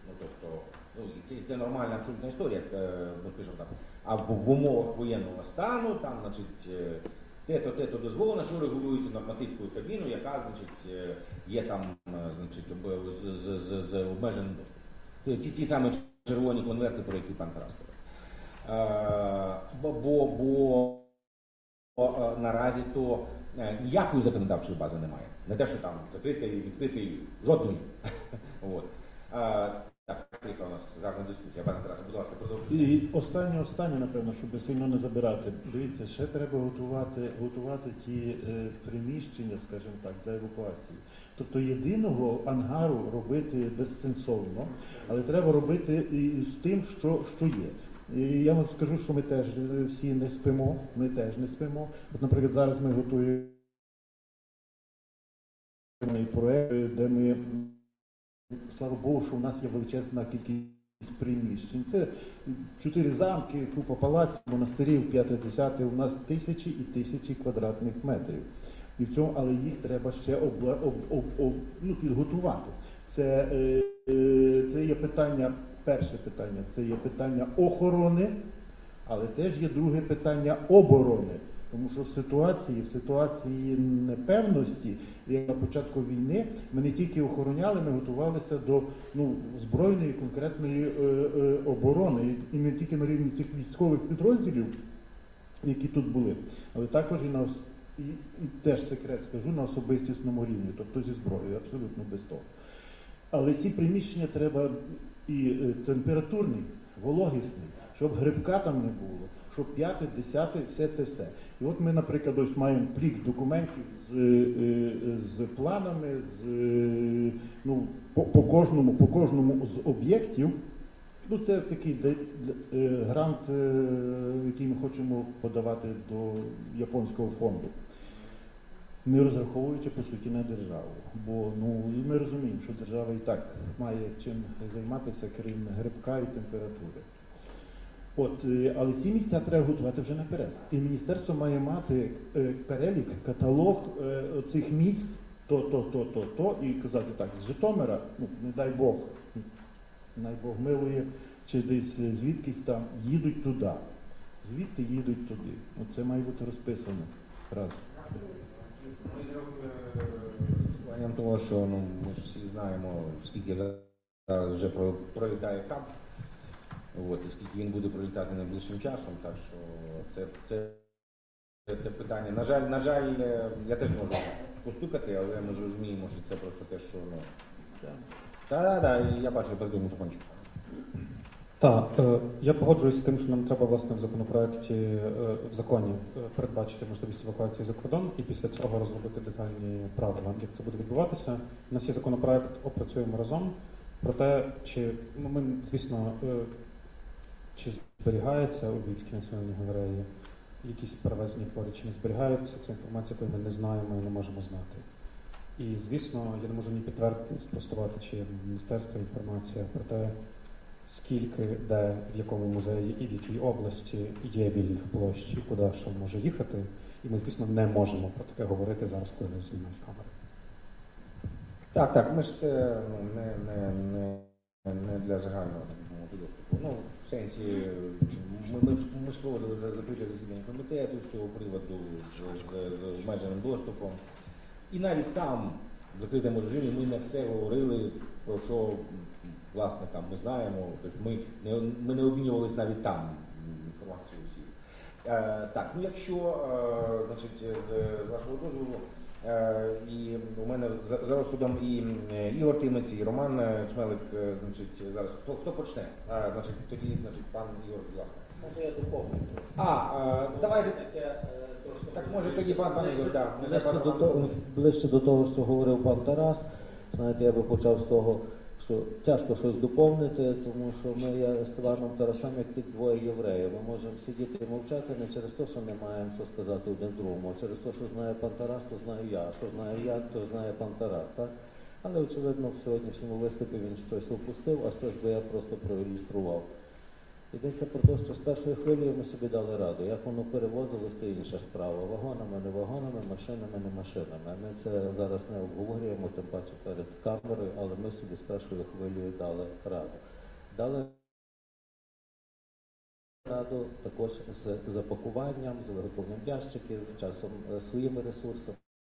Це нормальна абсолютна історія, а в умовах воєнного стану, там, значить, те-то дозволено, що регулюється нормативкою Кабміну, яка, значить, є там, значить, з обмеженим доступом. Ті самі червоні конверти, про які пан Тарас сказав. Бо наразі то ніякої законодавчої бази немає. Не те, що там закритий, відкритий, жодної. Так, у нас гарна дискусія. Пане Тарасе, будь ласка, продовжуйте. І останнє, напевно, щоб сильно не забирати. Дивіться, ще треба готувати ті приміщення, скажімо так, для евакуації. Тобто єдиного ангару робити безсенсовно, але треба робити і з тим, що є. І я вам скажу, що ми теж всі не спимо, От, наприклад, зараз ми готуємо проєкт, де ми, слава Богу, що в нас є величезна кількість приміщень. Це 4 замки, купа палаців, монастирів, 5-10, у нас тисячі і тисячі квадратних метрів. І в цьому, але їх треба ще підготувати. Це є питання, перше питання, це є питання охорони, але теж є друге питання оборони. Тому що в ситуації непевності, як на початку війни, ми не тільки охороняли, ми готувалися до збройної конкретної оборони. І не тільки на рівні цих військових підрозділів, які тут були, але також і теж секрет скажу, на особистісному рівні, тобто зі зброєю, абсолютно без того. Але ці приміщення треба і температурний, вологісний, щоб грибка там не було, щоб 5-те, 10-те, все. І от ми, наприклад, ось маємо плік документів з планами, по кожному з об'єктів. Це такий грант, який ми хочемо подавати до японського фонду, не розраховуючи, по суті, на державу. Бо ми розуміємо, що держава і так має чим займатися, крім грибка і температури. Але ці місця треба готувати вже наперед. І міністерство має мати перелік, каталог цих місць, і казати так, з Житомира, не дай Бог милує, чи десь звідкись там, їдуть туди, звідти їдуть туди. Це має бути розписано. Раз. Того, що ми всі знаємо, скільки зараз вже пролітає КАП, і скільки він буде пролітати найближчим часом, так що це питання. На жаль, я теж можу постукати, але ми ж розуміємо, що це просто те, що... Так, я бачу, я передаю мікрофончик. Так, я погоджуюсь з тим, що нам треба, власне, в законопроекті, в законі передбачити можливість евакуації за кордон і після цього розробити детальні правила, як це буде відбуватися. У нас є законопроект, опрацюємо разом. Про те, ми, звісно, чи зберігається у Львівській національній галереї якісь перевезені твори, чи не зберігаються, ця інформація, яку ми не знаємо і не можемо знати. І, звісно, я не можу ні підтвердити, ні спростувати, чи є в міністерстві інформація про те, скільки, де, в якому музеї і в якій області є вільних площ, і куди що може їхати. І ми, звісно, не можемо про таке говорити зараз, коли нас знімають камери. Так, ми ж це не для загального доступу. В сенсі, ми ж проводили закрите засідання комітету з цього приводу, з обмеженим доступом. І навіть там в закритому режимі ми не все говорили, про що власне там ми знаємо. Тобто ми не обмінювалися навіть там інформацією всі. Так, ну якщо, значить, з вашого дозволу, і у мене за розсудом і Ігор Тимець, і Роман Чмелик, значить, зараз. Хто почне? Значить, тоді, значить, пан Ігор, будь ласка. Може я доповню? Давайте. Так, може тоді пан Ігор, так. Ближче до того, що говорив пан Тарас, знаєте, я би почав з того, що тяжко щось доповнити, тому що ми є з Іваном Тарасом, як ті двоє євреїв. Ми можемо сидіти і мовчати не через те, що не маємо що сказати один другому, а через те, що знає пан Тарас, то знаю я, що знаю я, то знає пан Тарас. Так? Але, очевидно, в сьогоднішньому виступі він щось упустив, а щось би я просто проілюстрував. Йдеться про те, що з першої хвилі ми собі дали раду. Як воно перевозилось, то інша справа. Вагонами, не вагонами, машинами, не машинами. Ми це зараз не обговорюємо, тим паче перед камерою, але ми собі з першою хвилею дали раду. Дали раду також з запакуванням, з виготовленням ящиків, часом своїми ресурсами.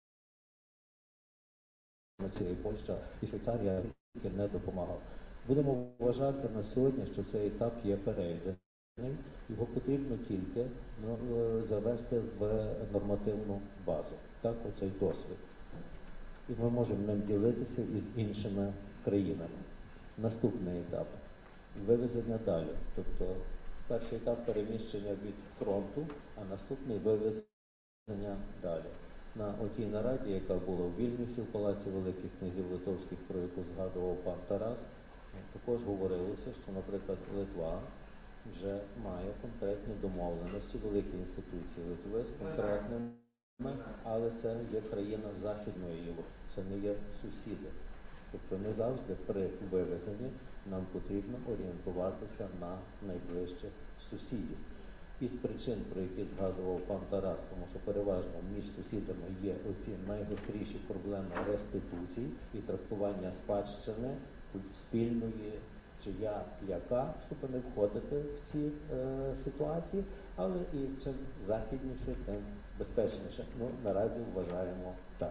І Польща, і Швейцарія не допомагав. Будемо вважати на сьогодні, що цей етап є перейденим. Його потрібно тільки завести в нормативну базу. Так, оцей досвід. І ми можемо ним ділитися із іншими країнами. Наступний етап – вивезення далі. Тобто перший етап переміщення від фронту, а наступний – вивезення далі. На отій нараді, яка була в Вільнюсі, в Палаці Великих князів Литовських, про яку згадував пан Тарас, також говорилося, що, наприклад, Литва вже має конкретні домовленості, великі інституції Литви з конкретними, але це є країна Західної Європи, це не є сусіди. Тобто не завжди при вивезенні нам потрібно орієнтуватися на найближчих сусідів. Із причин, про які згадував пан Тарас, тому що переважно між сусідами є оці найгостріші проблеми реституцій і трактування спадщини спільної, чия, яка, щоб не входити в ці ситуації, але і чим західніше, тим безпечніше. Ну, наразі вважаємо так.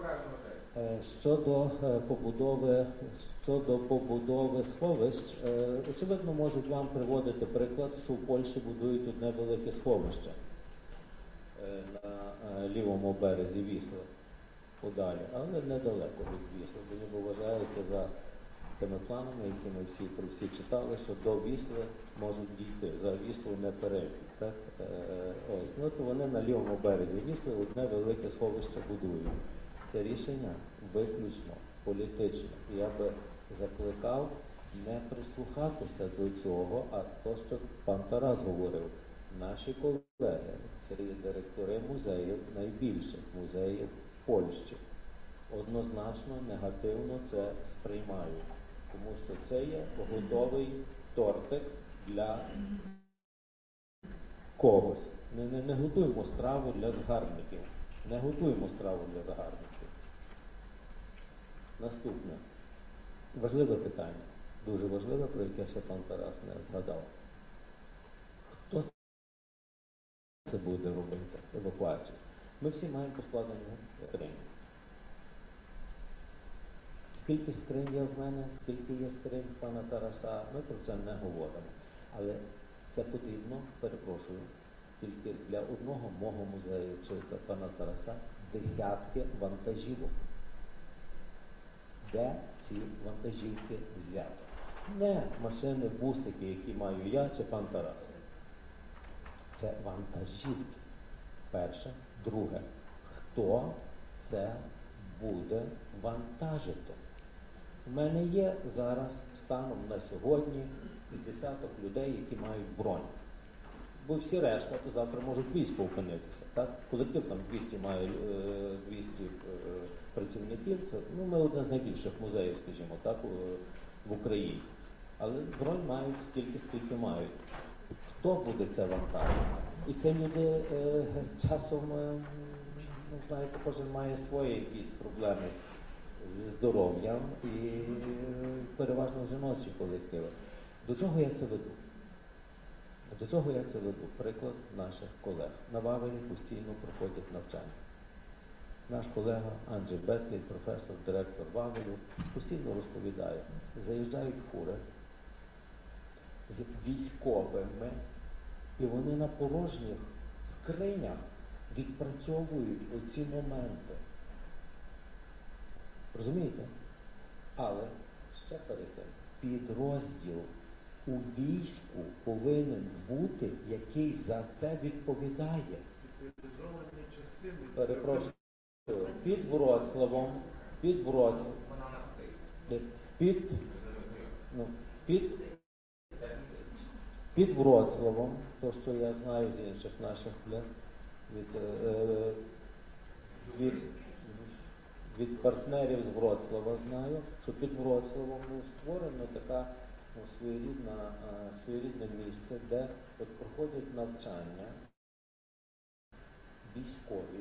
Щодо побудови сховищ, очевидно, можуть вам приводити приклад, що в Польщі будують одне велике сховище на лівому березі Вісли, подалі, але недалеко від Вісли, бо ніби вважається за тими планами, які ми всі читали, що до Вісли можуть дійти, за Віслу не перейдуть. Так? Ось, ну, то вони на лівому березі Вісли одне велике сховище будують. Це рішення виключно політичне. І я би закликав не прислухатися до цього, а то, що пан Тарас говорив. Наші колеги, це є директори музеїв, найбільших музеїв Польщі, однозначно негативно це сприймають. Тому що це є готовий тортик для когось. Не готуємо страву для згарбників. Не готуємо страву для загарбників. Наступне. Важливе питання. Дуже важливе, про яке ще пан Тарас не згадав. Хто це буде робити? Евакуацію. Ми всі маємо поскладені скрині. Скільки скринь є в мене, скільки є скринь в пана Тараса, ми про це не говоримо. Але це потрібно, перепрошую, тільки для одного мого музею чи для пана Тараса десятки вантажівок. Де ці вантажівки взяти? Не машини, бусики, які маю я чи пан Тарас. Це вантажівки. Перше. Друге. Хто це буде вантажити? У мене є зараз станом на сьогодні з десяток людей, які мають бронь. Бо всі решта то завтра можуть військо опинитися. Так? Колектив там 200 має 200 працівників. Це, ну, ми одне з найбільших музеїв, скажімо так, в Україні. Але бронь мають скільки мають. Хто буде це вантажити? І це люди часом, ну, знаєте, кожен має свої якісь проблеми зі здоров'ям і переважно жіночі колективи. До чого я це веду? До чого я це веду? Приклад наших колег. На Вавелі постійно проходять навчання. наш колега Анджей Бетлій, професор, директор Вавелю, постійно розповідає, заїжджають фури з військовими, і вони на порожніх скринях відпрацьовують оці моменти. Розумієте? Але, ще перед тим, підрозділ у війську повинен бути, який за це відповідає. Перепрошую. Під Вроцлавом, під Вроцлавом, то, що я знаю з інших наших від партнерів з Вроцлава знаю, що під Вроцлавом створено така своєрідне місце, де от проходять навчання військові,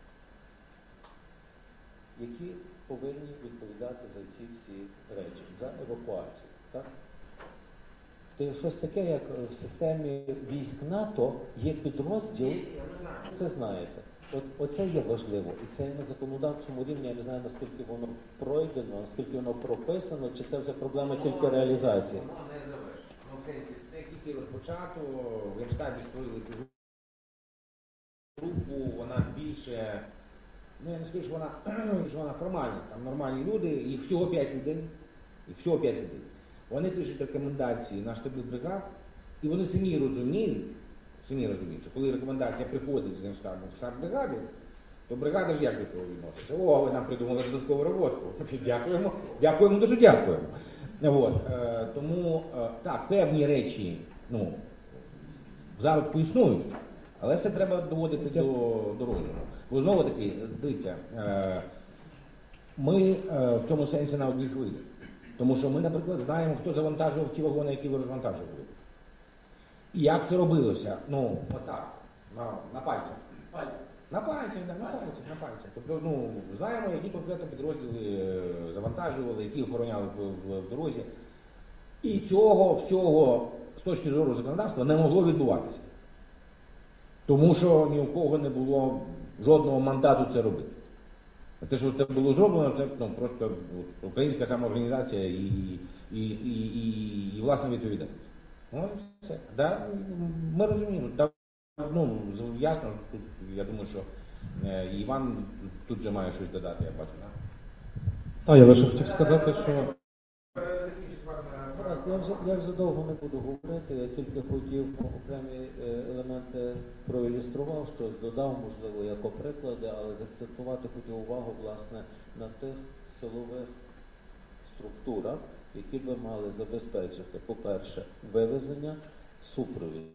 які повинні відповідати за ці всі речі, за евакуацію. Так? То щось таке, як в системі військ НАТО є підрозділ, це знаєте. Оце є важливо. І це на законодавчому рівні, я не знаю, наскільки воно пройдено, наскільки воно прописано, чи це вже проблема тільки реалізації. Воно не завершено. Це тільки розпочато, в Генштабі створили цю групу, вона більше, я не скажу, що вона формальна, там нормальні люди, їх всього 5 людей, Вони пишуть рекомендації на штабних бригад, і вони самі розуміють, що коли рекомендація приходить з Генштабу в штаб бригади, то бригада ж як до цього відноситься? О, ви нам придумали додаткову роботу. Дякуємо, дуже дякуємо. Тому, так, певні речі, в зародку існують, але це треба доводити до розуму. Бо знову таки, дивіться, ми в цьому сенсі на одній хвилі. Тому що ми, наприклад, знаємо, хто завантажував ті вагони, які ви розвантажували. І як це робилося? Отак, на пальцях. На пальцях. Тобто, знаємо, які конкретно підрозділи завантажували, які охороняли в дорозі. І цього всього, з точки зору законодавства, не могло відбуватися. Тому що ні у кого не було жодного мандату це робити. Те, що це було зроблено, це просто українська самоорганізація і власна відповідальність. Все. Да, ми розуміємо. Ясно, тут, я думаю, що Іван тут же має щось додати, я бачу. Так, я лише хотів сказати, що... Я вже довго не буду говорити, я тільки хотів окремі елементи проілюстрував, що додав, можливо, як приклади, але заакцентувати хотів увагу, власне, на тих силових структурах, які би мали забезпечити, по-перше, вивезення, супровід.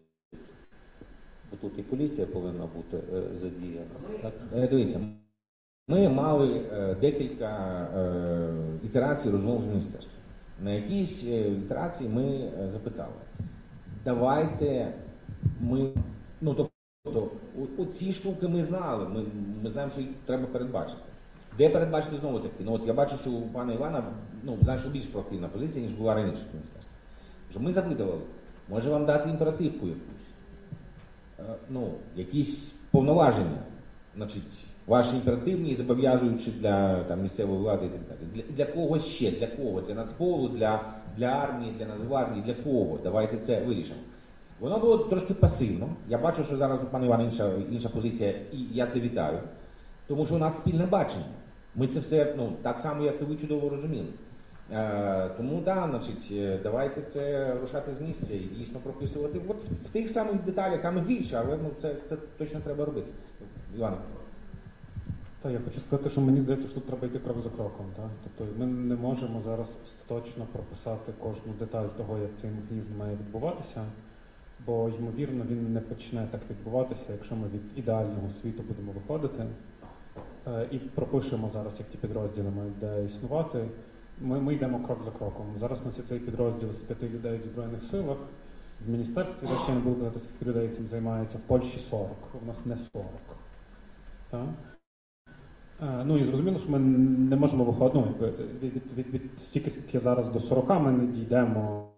Бо тут і поліція повинна бути задіяна. Дивіться, ми мали декілька ітерацій розмов з міністерством. На якійсь ітерації ми запитали, давайте ми, тобто, оці штуки ми знали, ми знаємо, що їх треба передбачити. Де передбачити знову таки? Я бачу, що у пана Івана, значно більш проактивна позиція, ніж була раніше в міністерстві. Що ми запитували, може вам дати імперативку якусь? Якісь повноваження, значить, ваші імперативні і зобов'язуючі для місцевої влади і так далі. Для когось ще, для кого? Для Нацполу, для армії, для Нацгвардії, для кого? Давайте це вирішимо. Воно було трошки пасивно. Я бачу, що зараз у пана Івана інша позиція, і я це вітаю. Тому що у нас спільне бачення. Ми це все, так само, як і ви чудово розуміли. Тому, давайте це рушати з місця і дійсно прописувати в тих самих деталях, там і більше, але це точно треба робити. Іван. Так, я хочу сказати, що мені здається, що тут треба йти крок за кроком. Так? Тобто ми не можемо зараз точно прописати кожну деталь того, як цей механізм має відбуватися, бо, ймовірно, він не почне так відбуватися, якщо ми від ідеального світу будемо виходити і пропишемо зараз, як ті підрозділи мають де існувати. Ми йдемо крок за кроком. Зараз у нас є цей підрозділ з 5 людей в Збройних силах. В міністерстві, я ще не буду казати, скільки людей цим займається, в Польщі 40, у нас не 40. Так? І зрозуміло, що ми не можемо виходити, від стільки, скільки зараз до 40 ми не дійдемо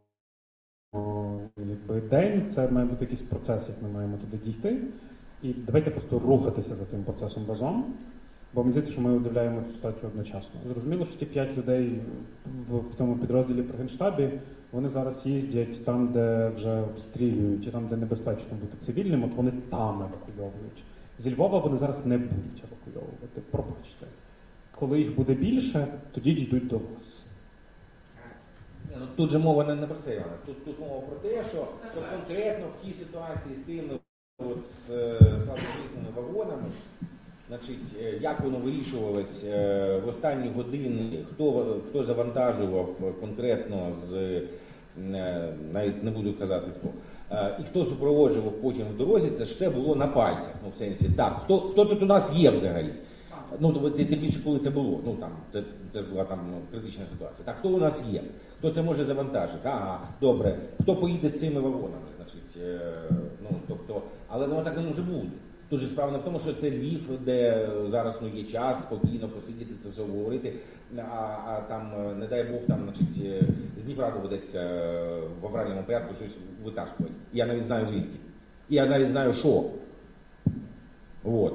день, це має бути якийсь процес, як ми маємо туди дійти. І давайте просто рухатися за цим процесом разом. Бо мені здається, що ми удивляємо цю ситуацію одночасно. Зрозуміло, що ті 5 людей в цьому підрозділі при Генштабі, вони зараз їздять там, де вже обстрілюють, і там, де небезпечно бути цивільним, от вони там евакуйовують. Зі Львова вони зараз не будуть евакуйовувати, пробачте. Коли їх буде більше, тоді дійдуть до вас. Ну, тут же мова не про це, Івана. Тут мова про те, що конкретно в тій ситуації з тими слабокисними вагонами, значить, як воно вирішувалось в останні години, хто завантажував конкретно навіть не буду казати хто, і хто супроводжував потім в дорозі, це ж все було на пальцях. Ну, в сенсі, так, хто тут у нас є взагалі? Ну, тим більше, коли це було. Ну, там, це була там критична ситуація. Так, хто у нас є? Хто це може завантажити? Ага, добре. Хто поїде з цими вагонами? Значить, тобто, але воно так не може бути. Тут же справа не в тому, що це Львів, де зараз є час спокійно посидіти, це все обговорити, а там, не дай Бог, там, значить, з Дніпра доведеться в авральному порядку щось витаскувати. Я навіть знаю звідки. Я навіть знаю, що. От.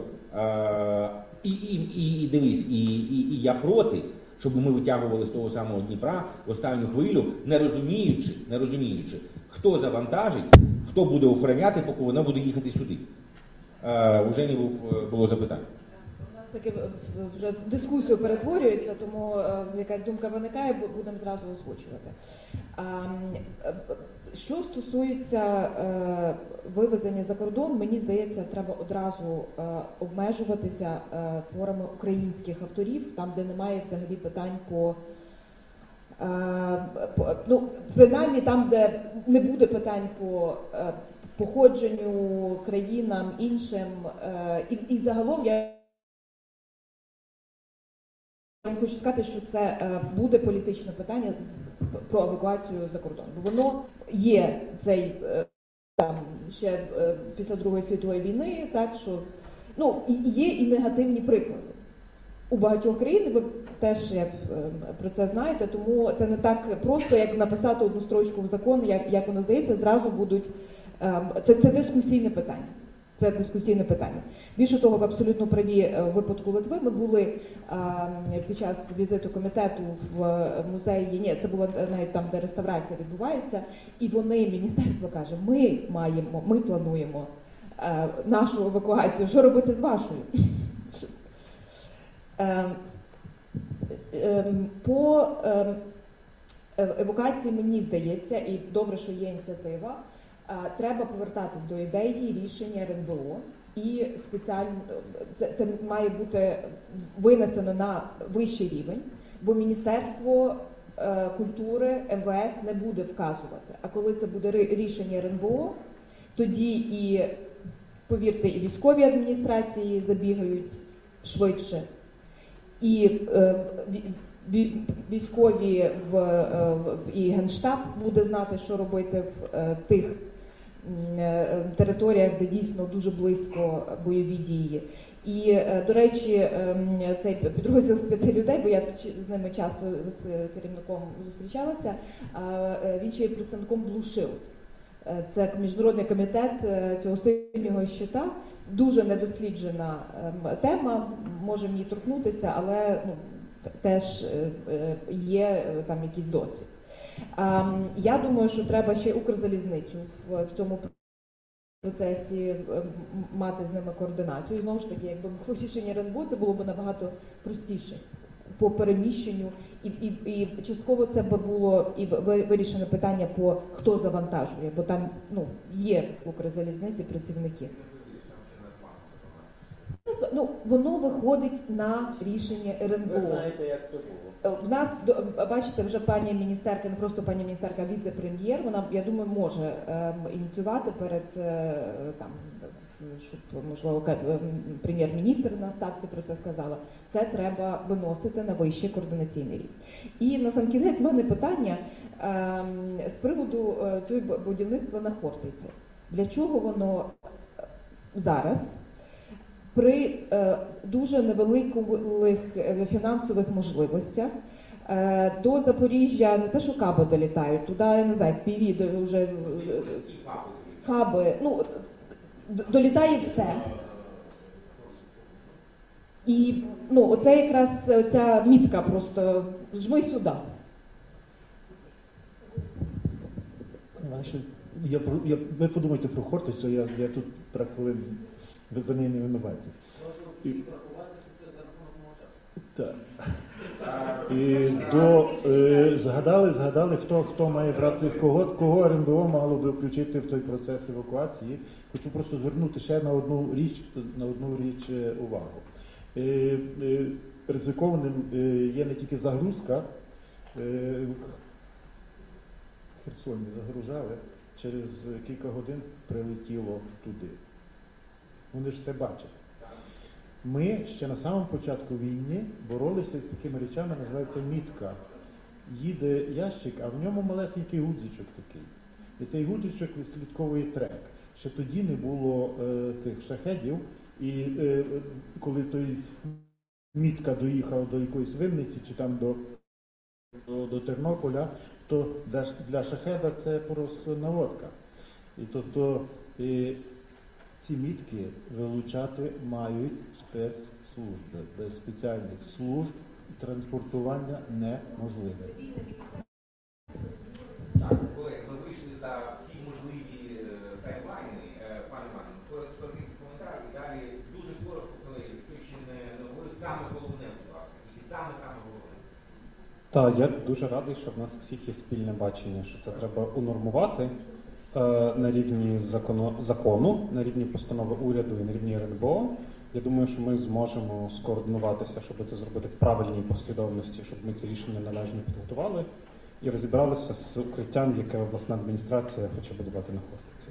І дивись, і я проти, щоб ми витягували з того самого Дніпра в останню хвилю, не розуміючи, хто завантажить, хто буде охороняти, поки вона буде їхати сюди. У Жені було запитання. У нас таки вже дискусію перетворюється, тому якась думка виникає, будемо зразу озвучувати. Що стосується вивезення за кордон, мені здається, треба одразу обмежуватися творами українських авторів, там, де немає взагалі питань ну, принаймні там, де не буде питань по походженню, країнам, іншим. І загалом я хочу сказати, що це буде політичне питання про евакуацію за кордон. Бо воно є цей там ще після Другої світової війни, так що ну є і негативні приклади у багатьох країн. Ви теж як про це знаєте, тому це не так просто, як написати одну строчку в закон, як воно здається, зразу будуть. Це дискусійне питання. Це дискусійне питання. Більше того, в абсолютно праві в випадку Литви ми були під час візиту комітету в музеї, це було навіть там, де реставрація відбувається, і вони, міністерство каже, ми плануємо нашу евакуацію, що робити з вашою? По евакуації, мені здається, і добре, що є ініціатива, треба повертатись до ідеї рішення РНБО, і спеціально це має бути винесено на вищий рівень, бо Міністерство культури, МВС не буде вказувати. А коли це буде рішення РНБО, тоді і, повірте, і військові адміністрації забігають швидше, і військові і Генштаб буде знати, що робити в тих територіях, де дійсно дуже близько бойові дії. І, до речі, цей підрозділ з 5 людей, бо я з ними часто з керівником зустрічалася, він ще є представником Blue Shield. Це міжнародний комітет цього синього щита. Дуже недосліджена тема, можемо її торкнутися, але теж є там якийсь досвід. Я думаю, що треба ще Укрзалізницю в цьому процесі мати з ними координацію. І знову ж таки, якби було рішення РНБО, це було б набагато простіше по переміщенню. І частково це б було і вирішене питання по хто завантажує, бо там є в Укрзалізниці працівники. Воно виходить на рішення РНБО. Ви знаєте, як це було? В нас, бачите, вже пані міністерка, не просто пані міністерка, а віце-прем'єр, вона, я думаю, може ініціювати перед, там, щоб, можливо, прем'єр-міністр на ставці про це сказала, це треба виносити на вищий координаційний рівень. І насамкінець в мене питання з приводу цього будівництва на Хортиці. Для чого воно зараз? При дуже невеликих фінансових можливостях до Запоріжжя не те, що каби долітають, туди, я не знаю, піві, вже хаби, долітає все. І ну, оце якраз ця мітка просто жми сюди. Ви подумайте про Хортицю, я тут про хвилин, ви за неї не винуваті. Прошу врахувати, що це за рахунок мого часу. Так. І згадали, хто має брати, кого РНБО мало би включити в той процес евакуації. Хочу просто звернути ще на одну річ увагу. Ризикованим є не тільки загрузка, в Херсоні загружали, через кілька годин прилетіло туди. Вони ж все бачать. Ми ще на самому початку війни боролися з такими речами, називається мітка. Їде ящик, а в ньому малесенький гудзичок такий. І цей гудзичок відслідковує трек. Ще тоді не було тих шахедів, і коли той мітка доїхала до якоїсь Винниці чи там до Тернополя, то для шахеда це просто наводка. І тобто ці мітки вилучати мають спецслужби. Без спеціальних служб транспортування неможливе. Так, колеги, ми вийшли за всі можливі таймлайни. Пане Іване, складіть коментар і далі дуже коротко, колеги, хто ще не говорить, саме головне, будь ласка, і саме головне. Так, я дуже радий, що в нас всіх є спільне бачення, що це треба унормувати на рівні закону, на рівні постанови уряду і на рівні РНБО. Я думаю, що ми зможемо скоординуватися, щоб це зробити в правильній послідовності, щоб ми це рішення належно підготували і розібралися з укриттям, яке обласна адміністрація хоче будувати на Хортиці.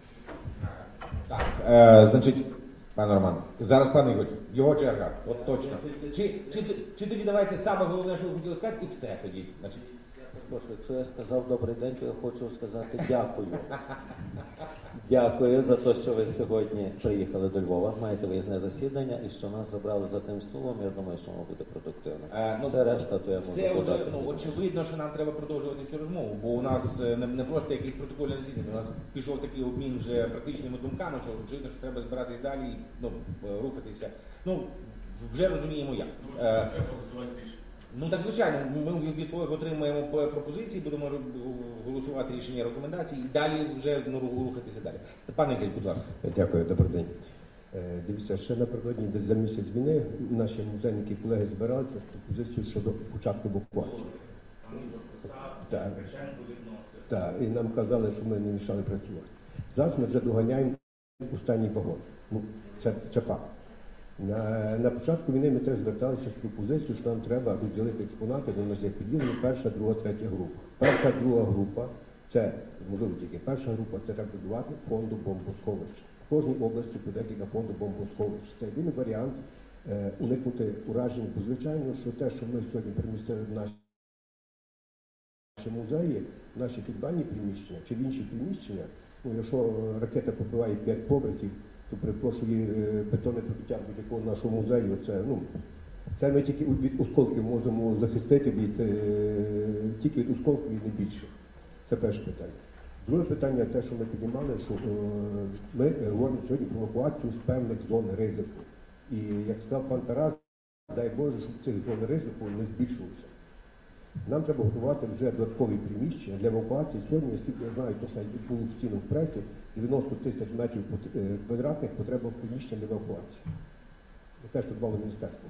Так, значить, пане Роман, зараз пане Ігор, його черга, от точно. Чи тоді давайте саме головне, що ви хотіли сказати, і все тоді. Значить, Прошу, якщо я сказав добрий день, то я хочу сказати дякую. Дякую за те, що ви сьогодні приїхали до Львова, маєте виїзне засідання і що нас забрали за тим столом. Я думаю, що воно буде продуктивно. Все решта, то я можу це вже подати. очевидно, що нам треба продовжувати цю розмову, бо у нас не просто якийсь протокольне засідання, у нас пішов такий обмін вже практичними думками, що очевидно, що треба збиратись далі і рухатися. Вже розуміємо як. Ну так звичайно, ми від колег отримаємо пропозиції, будемо голосувати рішення рекомендацій і далі вже рухатися далі. Пане Ігор, будь ласка. Дякую, добрий день. Дивіться, ще напередодні, десь за місяць війни, наші музейники колеги збиралися з пропозицією щодо початку евакуації. Так, і нам казали, що ми не мішали працювати. Зараз ми вже доганяємо останній вагон. Це факт. На початку війни ми теж зверталися з пропозицією, що нам треба розділити експонати, де у нас є поділені перша, друга, третя група. Перша, друга група – це, можливо, тільки перша група – це треба будувати фонду бомбосховищ. В кожній області по декілька фонду бомбосховищ. Це єдиний варіант уникнути уражень. Бо, звичайно, що те, що ми сьогодні примістили в наші музеї, в наші підвальні приміщення чи в інші приміщення, якщо ракета побиває 5 поверхів, то перепрошую, бетонне пробиття будь-якого нашого музею, це ми тільки від осколків можемо захистити, тільки від осколків і не більше. Це перше питання. Друге питання, те, що ми піднімали, що ми говоримо сьогодні про евакуацію з певних зон ризику. І, як сказав пан Тарас, дай Боже, щоб цих зон ризику не збільшилося. Нам треба готувати вже додаткові приміщення для евакуації. Сьогодні, наскільки я знаю, то, що було в стіну в пресі, 90 тисяч метрів квадратних потреба в приміщення для евакуації. Те, що дбало міністерство.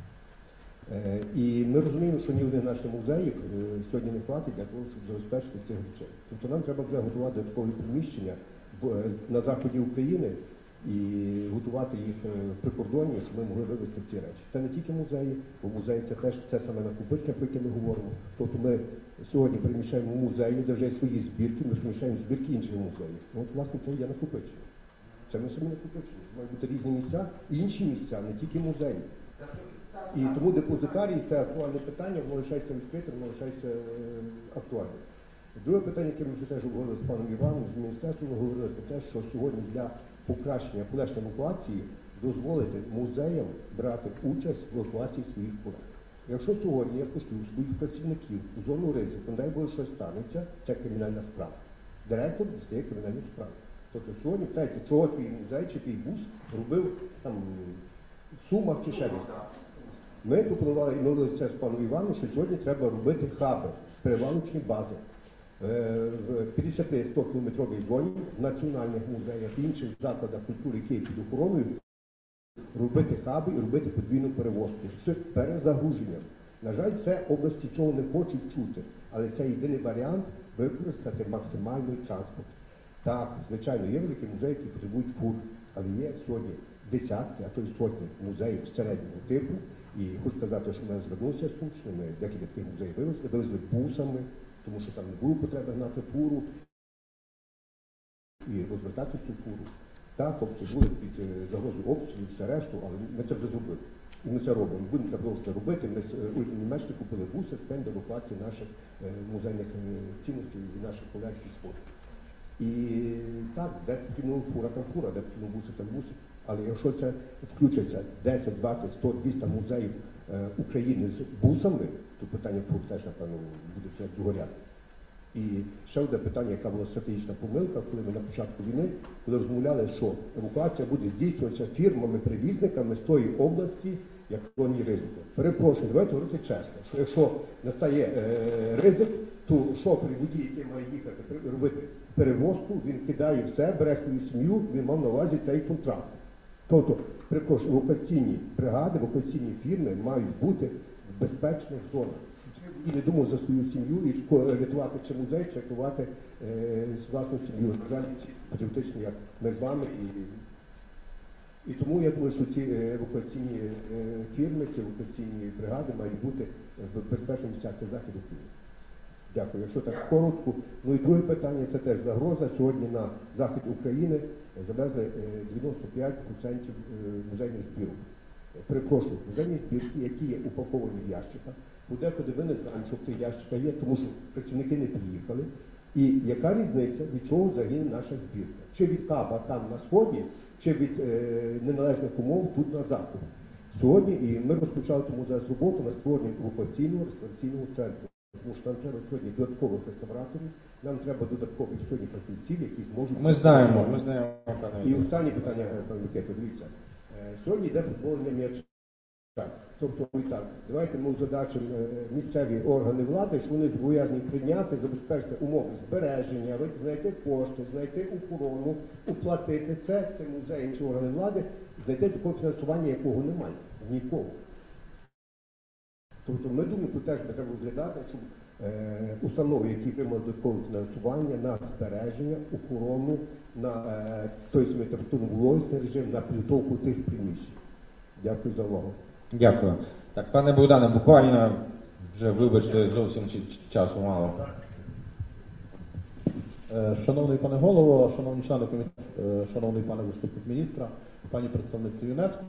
І ми розуміємо, що ні один наш музеїв сьогодні не хватить для того, щоб забезпечити цих речей. Тобто нам треба вже готувати додаткові приміщення на заході України і готувати їх при кордоні, щоб ми могли вивезти ці речі. Це не тільки музеї, бо музеї це теж це саме накопичення, про яке ми говоримо. Тобто ми сьогодні переміщаємо музеї, де вже є свої збірки, ми переміщаємо збірки інших музеїв. От, власне, це є накопичення. Це ми самі накопичення. Мають бути різні місця, і інші місця, не тільки музеї. І тому депозитарій – це актуальне питання, воно лишається відкритим, воно лишається актуальним. Друге питання, яке ми вже теж говорили з паном Іваном, з міністерством, ми говорили про те, що сьогодні для покращення, полегшення евакуації дозволити музеям брати участь в евакуації своїх проєктів. Якщо сьогодні я пошлю своїх працівників у зону ризику, не дай Боже, щось станеться, це кримінальна справа. Директор дістає кримінальну справу. Тобто сьогодні питається, чого твій музей чи твій бус робив там в Сумах чи ще десь. Ми пропонували і молилися з паном Іваном, що сьогодні треба робити хаби, перевалочні бази. В 50-100 кілометровій зоні, в національних музеях, інших закладах культури, які є під охороною, робити хаби і робити подвійну перевозку з перезагруженням. На жаль, це області цього не хочуть чути, але це єдиний варіант використати максимальний транспорт. Так, звичайно, є великі музеї, які потребують фур, але є сьогодні десятки, а то й сотні музеїв середнього типу. І хочу сказати, що ми звернулися з Сумщини, ми декілька таких музеїв вивезли бусами, тому що там не було потреби гнати фуру і розвертати цю фуру. Так, хлопці були під загрозою обстрілів, все решту, але ми це вже зробили. І ми це робимо. Ми будемо це продовжувати робити. Ми в Німеччині купили буси з пень до евакуації наших музейних цінностей і наших колекцій спорту. І так, де потрібно фура, там фура, де потрібно буси, там буси. Але якщо це включиться 10, 20, 100, 200 музеїв України з бусами, то питання фур теж, напевно, буде все догоряти. І ще одне питання, яка була стратегічна помилка, коли ми на початку війни, коли розмовляли, що евакуація буде здійснюватися фірмами-привізниками з тої області, якщо ні ризику. Перепрошую, давайте говорити чесно, що якщо настає ризик, то шофер і водій, який має їхати робити перевозку, він кидає все, бере свою сім'ю, він мав на увазі цей контракт. Тобто, перепрошую, евакуаційні бригади, евакуаційні фірми мають бути в безпечних зонах. І не думав за свою сім'ю і рятувати чи музей, чи рятувати власну сім'ю. На жаль, патріотичні, як ми з вами. І тому я думаю, що ці евакуаційні фірми, ці евакуаційні бригади мають бути в безпечних місцях. Це захід України. Дякую. Якщо так коротко. Ну і друге питання, це теж загроза. Сьогодні на захід України завезли 95% музейних збірок. Перепрошую, музейні збірки, які є упаковані в ящиках. Подекуди ви не знаєте, що в тих ящиках є, тому що працівники не приїхали. І яка різниця, від чого загине наша збірка? Чи від каба там на сході, чи від неналежних умов тут на заході. Сьогодні, і ми розпочали тому зараз роботу на створенні евакуаційного реставраційного центру. Тому що нам треба сьогодні додаткових реставраторів, нам треба додаткових сьогодні фахівців, які зможуть... Ми знаємо, пане. І останнє питання, пане Микето, дивіться. Сьогодні йде футболення м'яча. Тобто, і так, давайте ми задачимо місцеві органи влади, що вони зобов'язані прийняти, забезпечити умови збереження, знайти кошти, знайти охорону, уплатити це музей, інші органи влади, знайти такого фінансування, якого немає. Нікого. Тобто ми думаємо, тут теж треба розглядати, щоб установи, які отримали додаткове фінансування на збереження, охорону, на той самий температурно-вологісний режим, на підготовку тих приміщень. Дякую за увагу. Дякую. Так, пане Богдане, буквально вже, вибачте, зовсім часу мало. Шановний пане голово, шановні члени комітету, шановний пане заступник міністра, пані представниці ЮНЕСКО,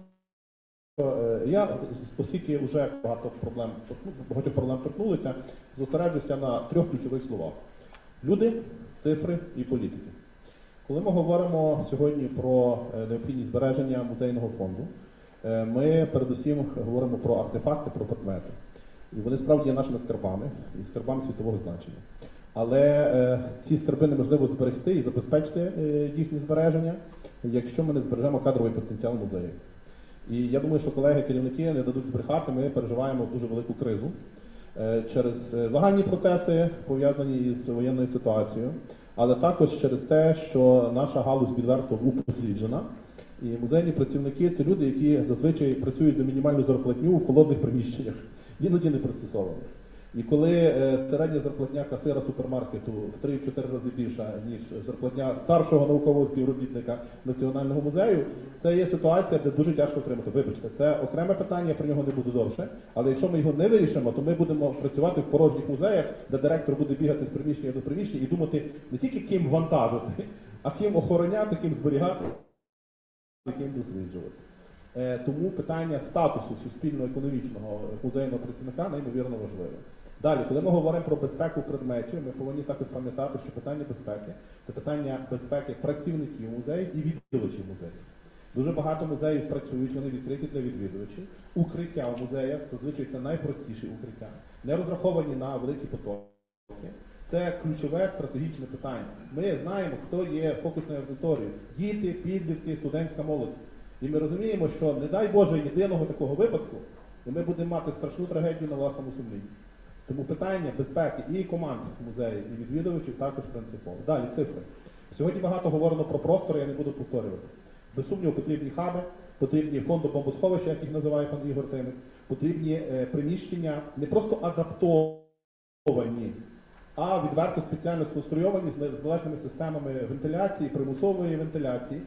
оскільки вже багатьох проблем торкнулися, зосереджуся на 3 ключових словах. Люди, цифри і політики. Коли ми говоримо сьогодні про необхідність збереження музейного фонду, ми передусім говоримо про артефакти, про предмети. І вони справді є нашими скарбами, і скарбами світового значення. Але ці скарби неможливо зберегти і забезпечити їхнє збереження, якщо ми не збережемо кадровий потенціал музею. І я думаю, що колеги-керівники не дадуть збрехати, ми переживаємо дуже велику кризу через загальні процеси, пов'язані із воєнною ситуацією, але також через те, що наша галузь відверто упосліджена. І музейні працівники – це люди, які зазвичай працюють за мінімальну зарплатню в холодних приміщеннях, іноді не пристосованих. І коли середня зарплатня касира супермаркету в 3-4 рази більша, ніж зарплатня старшого наукового співробітника Національного музею, це є ситуація, де дуже тяжко отримати. Вибачте, це окреме питання, я про нього не буду довше, але якщо ми його не вирішимо, то ми будемо працювати в порожніх музеях, де директор буде бігати з приміщення до приміщення і думати не тільки ким вантажити, а ким охороняти, ким зберігати, ким досліджувати. Тому питання статусу суспільно-економічного музейного працівника неймовірно важливе. Далі, коли ми говоримо про безпеку предметів, ми повинні також пам'ятати, що питання безпеки – це питання безпеки працівників музею і відвідувачів музею. Дуже багато музеїв працюють, вони відкриті для відвідувачів. Укриття в музеях, зазвичай це найпростіші укриття, не розраховані на великі потоки. Це ключове стратегічне питання. Ми знаємо, хто є фокусною аудиторією. Діти, підлітки, студентська молодь. І ми розуміємо, що не дай Боже єдиного такого випадку, і ми будемо мати страшну трагедію на власному сумлінні. Тому питання безпеки і команд музею, і відвідувачів також принципово. Далі, цифри. Сьогодні багато говорено про простор, я не буду повторювати. Без сумніву, потрібні хаби, потрібні фондобомбосховища, як їх називає пан Ігор Тимець, потрібні приміщення не просто адаптовані, а відверто спеціально сконструйовані з належними системами вентиляції, примусової вентиляції.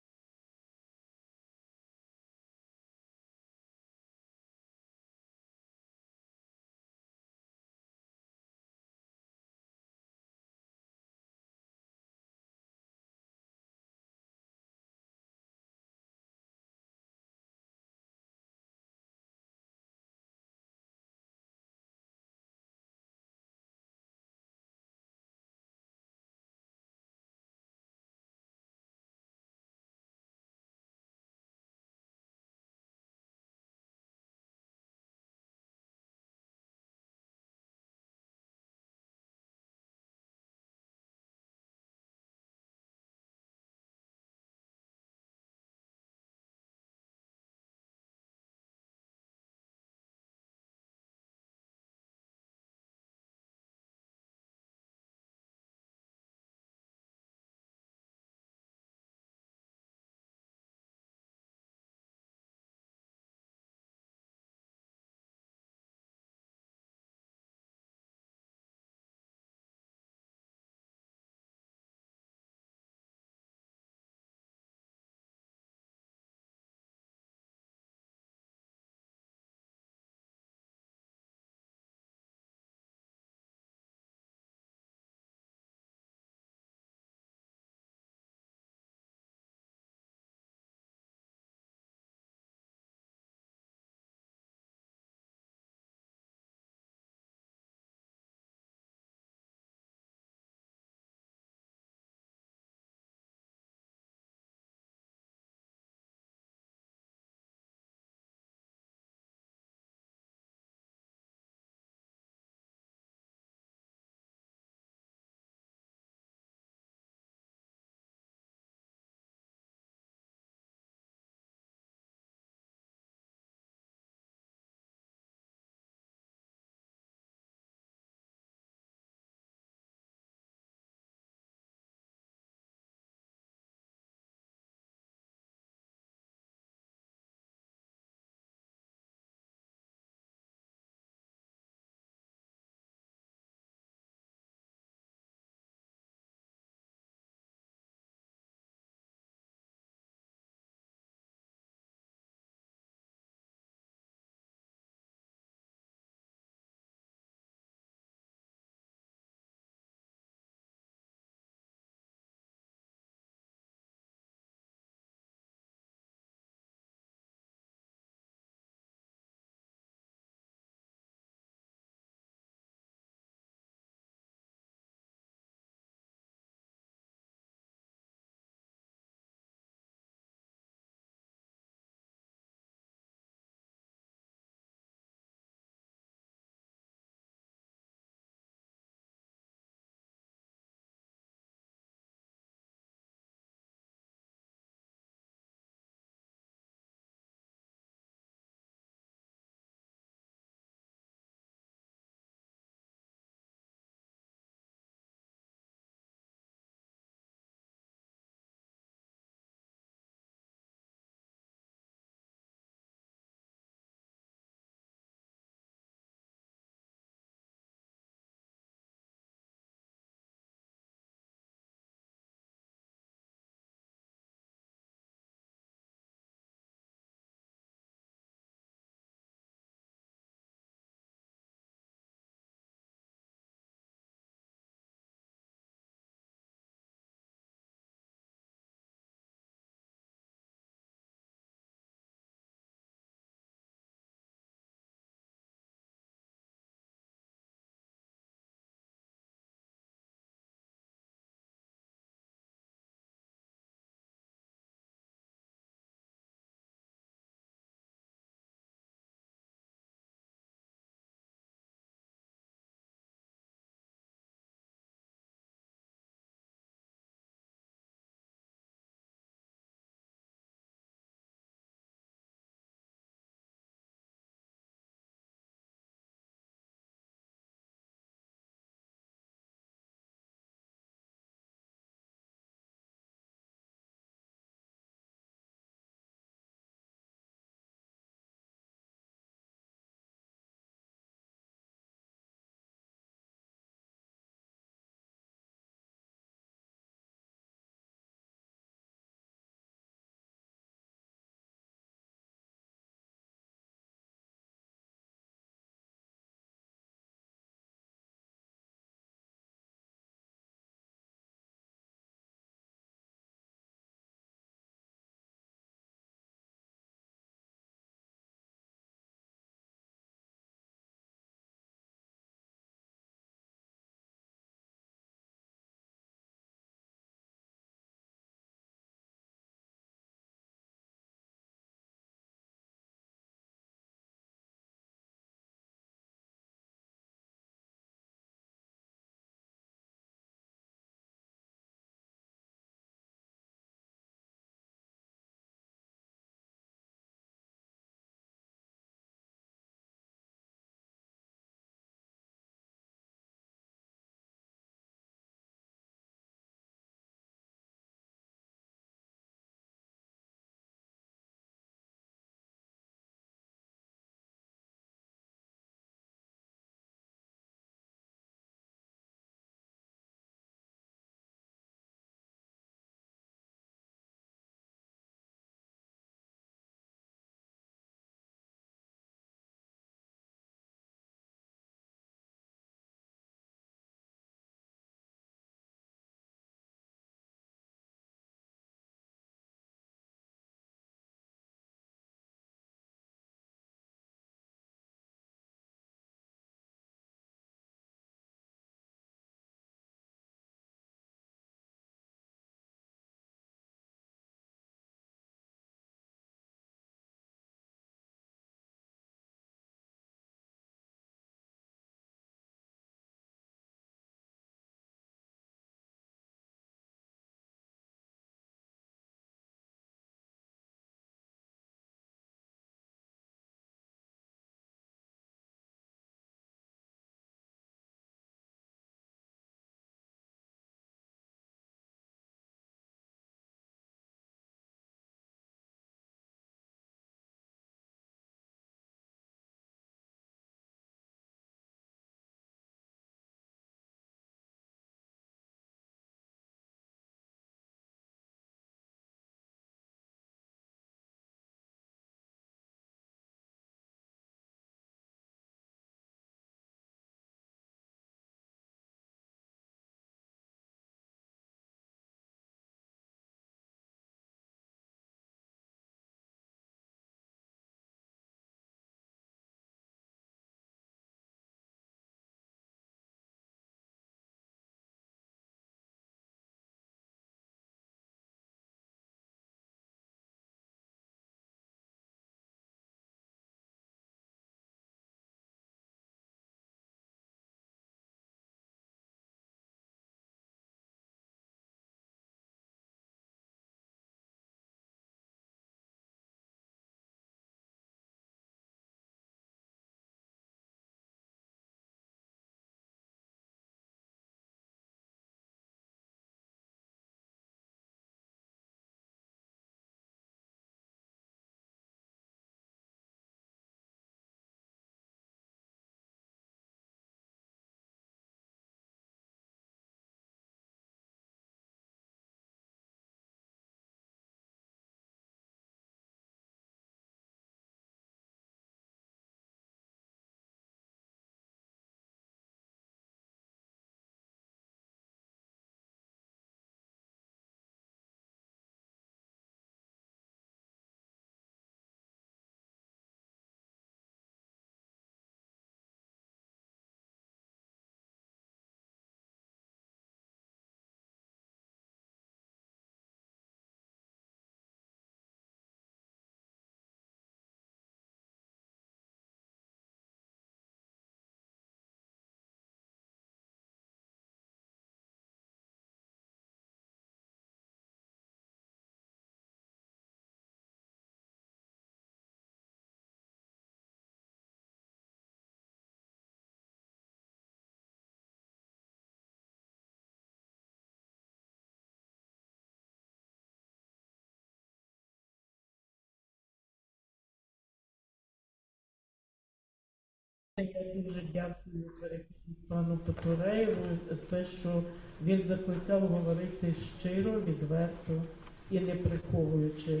Я дуже дякую пану Потуреєву за те, що він закликав говорити щиро, відверто і не приховуючи.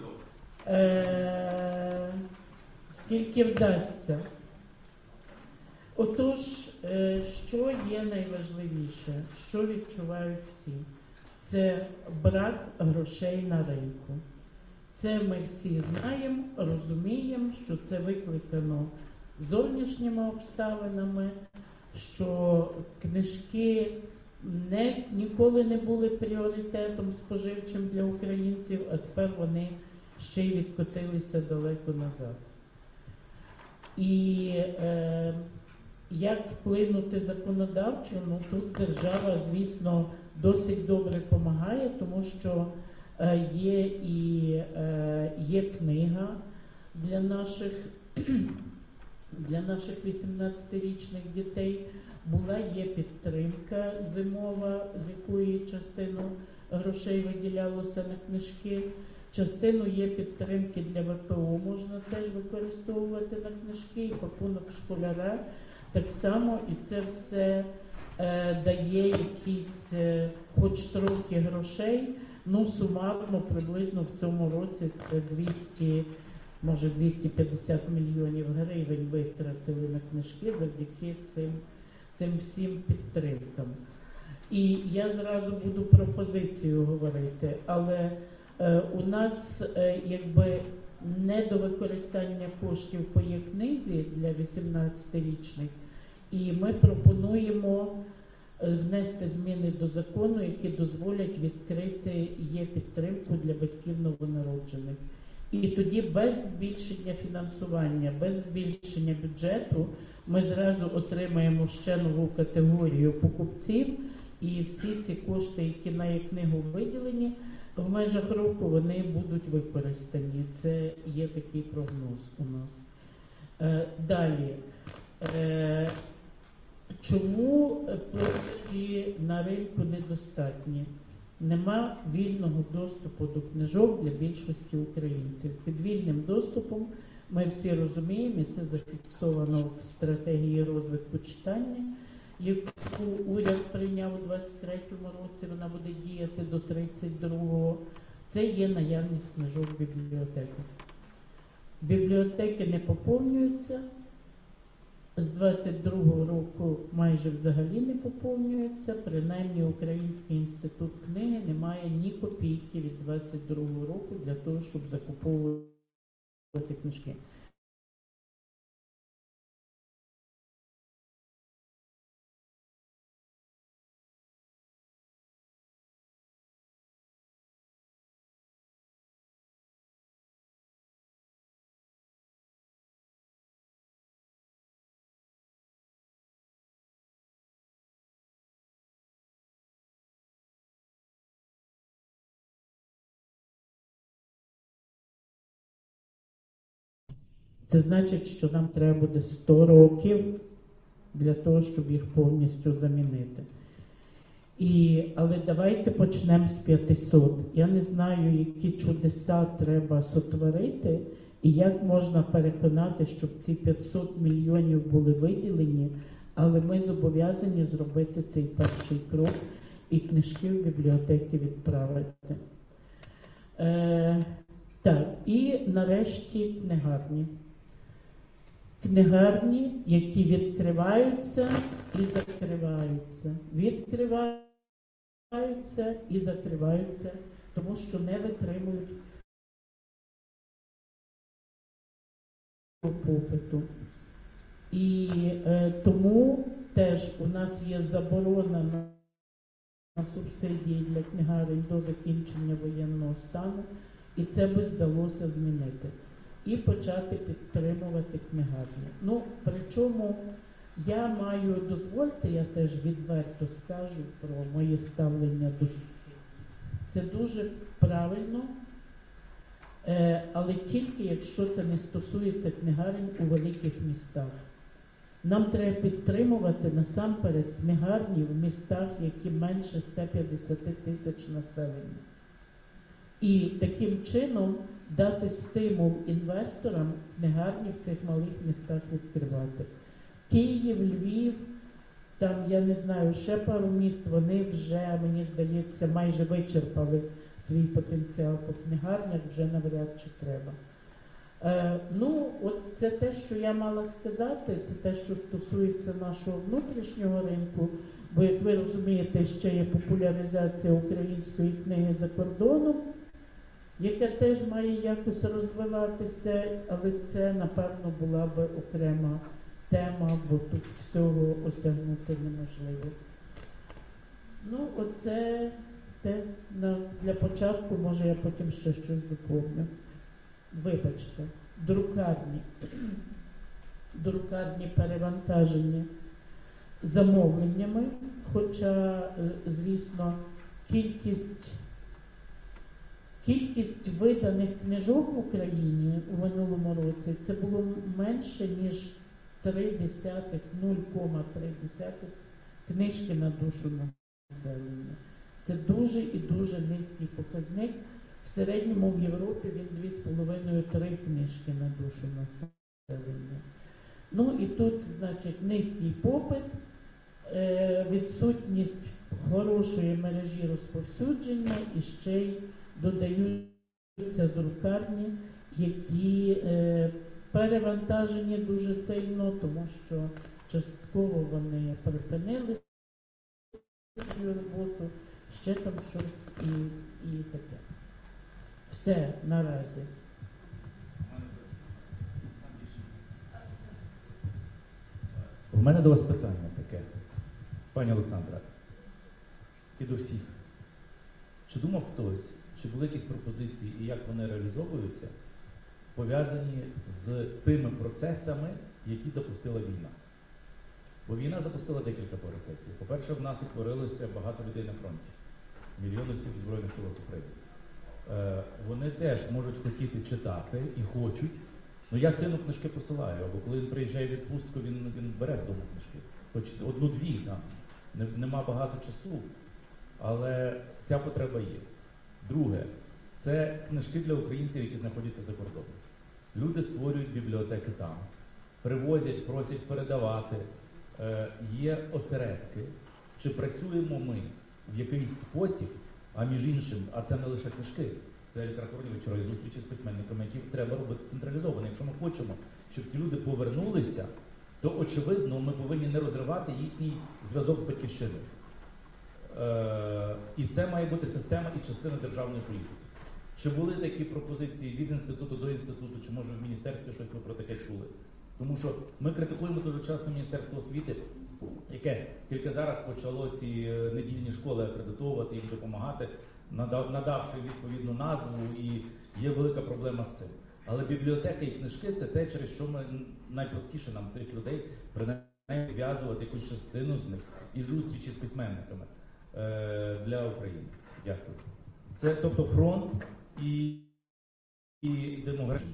Скільки вдасться. Отож, що є найважливіше, що відчувають всі? Це брак грошей на ринку. Це ми всі знаємо, розуміємо, що це викликано зовнішніми обставинами, що книжки ніколи не були пріоритетом споживчим для українців, а тепер вони ще й відкотилися далеко назад. І як вплинути законодавчо? Ну, тут держава, звісно, досить добре допомагає, тому що є книга для наших 18-річних дітей, є підтримка зимова, з якої частину грошей виділялося на книжки, частину є підтримки для ВПО, можна теж використовувати на книжки, і пакунок школяра так само, і це все дає якісь хоч трохи грошей, ну сумарно приблизно в цьому році це 200, може 250 мільйонів гривень витратили на книжки завдяки цим всім підтримкам. І я зразу буду пропозицію говорити, але у нас якби недовикористання коштів по є-книзі для 18-річних, і ми пропонуємо внести зміни до закону, які дозволять відкрити є-підтримку для батьків новонароджених. І тоді без збільшення фінансування, без збільшення бюджету ми зразу отримаємо ще нову категорію покупців, і всі ці кошти, які на є-книгу виділені, в межах року вони будуть використані. Це є такий прогноз у нас. Далі. Чому продажі на ринку недостатні? Нема вільного доступу до книжок для більшості українців. Під вільним доступом ми всі розуміємо, і це зафіксовано в стратегії розвитку читання, яку уряд прийняв у 2023 році, вона буде діяти до 32-го. Це є наявність книжок в бібліотеках. Бібліотеки не поповнюються. З 22-го року майже взагалі не поповнюється, принаймні Український інститут книги не має ні копійки від 22-го року для того, щоб закуповувати книжки. Це значить, що нам треба буде 100 років для того, щоб їх повністю замінити. Але давайте почнемо з 500. Я не знаю, які чудеса треба сотворити, і як можна переконати, щоб ці 500 мільйонів були виділені, але ми зобов'язані зробити цей перший крок і книжки в бібліотеки відправити. Так, і нарешті книгарні. Книгарні, які відкриваються і закриваються. Відкриваються і закриваються, тому що не витримують попиту. І тому теж у нас є заборона на субсидії для книгарень до закінчення воєнного стану, і це би здалося змінити. І почати підтримувати книгарні. Причому я маю, дозвольте, я теж відверто скажу про моє ставлення до субсидій. Це дуже правильно, але тільки якщо це не стосується книгарень у великих містах. Нам треба підтримувати насамперед книгарні в містах, які менше 150 тисяч населення. І таким чином дати стимул інвесторам книгарні в цих малих містах відкривати. Київ, Львів, там, я не знаю, ще пару міст, вони вже, мені здається, майже вичерпали свій потенціал по книгарнях, вже навряд чи треба. Ну, от це те, що я мала сказати, це те, що стосується нашого внутрішнього ринку, бо, як ви розумієте, ще є популяризація української книги за кордоном, яка теж має якось розвиватися, але це, напевно, була би окрема тема, бо тут всього осягнути неможливо. Ну, оце те, для початку, може я потім ще щось доповню. Вибачте, друкарні перевантажені замовленнями, хоча, звісно, кількість виданих книжок в Україні у минулому році це було менше, ніж 0,3 книжки на душу населення. Це дуже і дуже низький показник. В середньому в Європі він 2,5-3 книжки на душу населення. Ну і тут, значить, низький попит, відсутність хорошої мережі розповсюдження і ще й додаються друкарні, які перевантажені дуже сильно, тому що частково вони припинили свою роботу, ще там щось і таке. Все наразі. У мене до вас питання таке, пані Олександра, і до всіх. Чи думав хтось, чи були якісь пропозиції і як вони реалізовуються, пов'язані з тими процесами, які запустила війна? Бо війна запустила декілька процесів. По-перше, в нас утворилося багато людей на фронті, мільйони осіб в Збройних силах України. Вони теж можуть хотіти читати і хочуть. Ну, я сину книжки посилаю, або коли він приїжджає в відпустку, він бере з дому книжки. Хоч одну-дві, там. Нема багато часу, але ця потреба є. Друге, це книжки для українців, які знаходяться за кордоном. Люди створюють бібліотеки там, привозять, просять передавати. Є осередки. Чи працюємо ми в якийсь спосіб, а між іншим, а це не лише книжки, це літературні вечори, зустрічі з письменниками, які треба робити централізовано. Якщо ми хочемо, щоб ці люди повернулися, то, очевидно, ми повинні не розривати їхній зв'язок з батьківщиною. І це має бути система і частина державної політики. Чи були такі пропозиції від інституту до інституту, чи може в міністерстві щось ви про таке чули? Тому що ми критикуємо дуже часто Міністерство освіти, яке тільки зараз почало ці недільні школи акредитовувати, їм допомагати, надавши відповідну назву, і є велика проблема з цим. Але бібліотека і книжки – це те, через що ми найпростіше нам цих людей принаймні зв'язувати якусь частину з них і зустрічі з письменниками для України. Дякую. Це, тобто, фронт і демографія.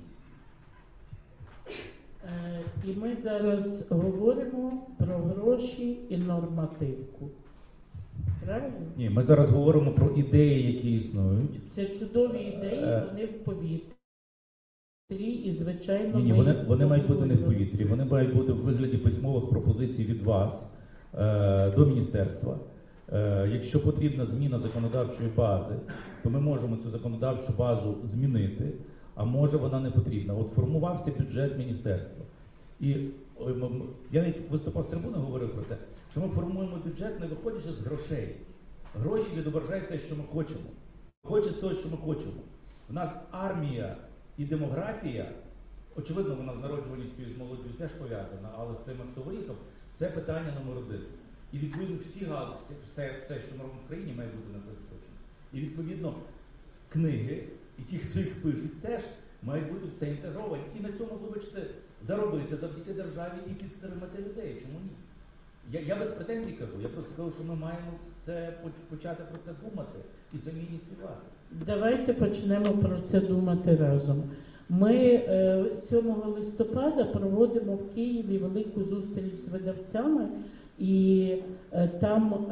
І ми зараз говоримо про гроші і нормативку. Правильно? Ні, ми зараз говоримо про ідеї, які існують. Це чудові ідеї, вони в повітрі. І, звичайно, Ні, вони мають бути не в повітрі, вони мають бути в вигляді письмових пропозицій від вас до міністерства. Якщо потрібна зміна законодавчої бази, то ми можемо цю законодавчу базу змінити, а може вона не потрібна. От формувався бюджет міністерства. І я навіть виступав з трибуни, говорив про це, що ми формуємо бюджет, не виходячи з грошей. Гроші відображають те, що ми хочемо. Хоче з того, що ми хочемо. У нас армія і демографія, очевидно, вона з народжуваністю і з молоддю теж пов'язана, але з тими, хто виїхав, це питання номер один. І відповідно все, що ми робимо в країні, має бути на це заточено. І відповідно книги, і ті, хто їх пишуть, теж мають бути в це інтегровані. І на цьому, вибачте, заробити завдяки державі і підтримати людей. Чому ні? Я без претензій кажу, я просто кажу, що ми маємо це почати про це думати і самі ініціювати. Давайте почнемо про це думати разом. Ми 7 листопада проводимо в Києві велику зустріч з видавцями, і там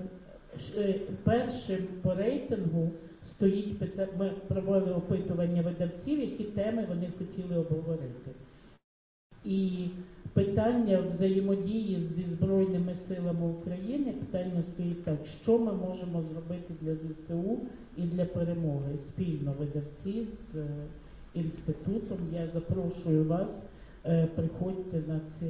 першим по рейтингу стоїть, ми проводили опитування видавців, які теми вони хотіли обговорити. І питання взаємодії зі Збройними силами України, питання стоїть так, що ми можемо зробити для ЗСУ і для перемоги спільно видавці з інститутом. Я запрошую вас, приходьте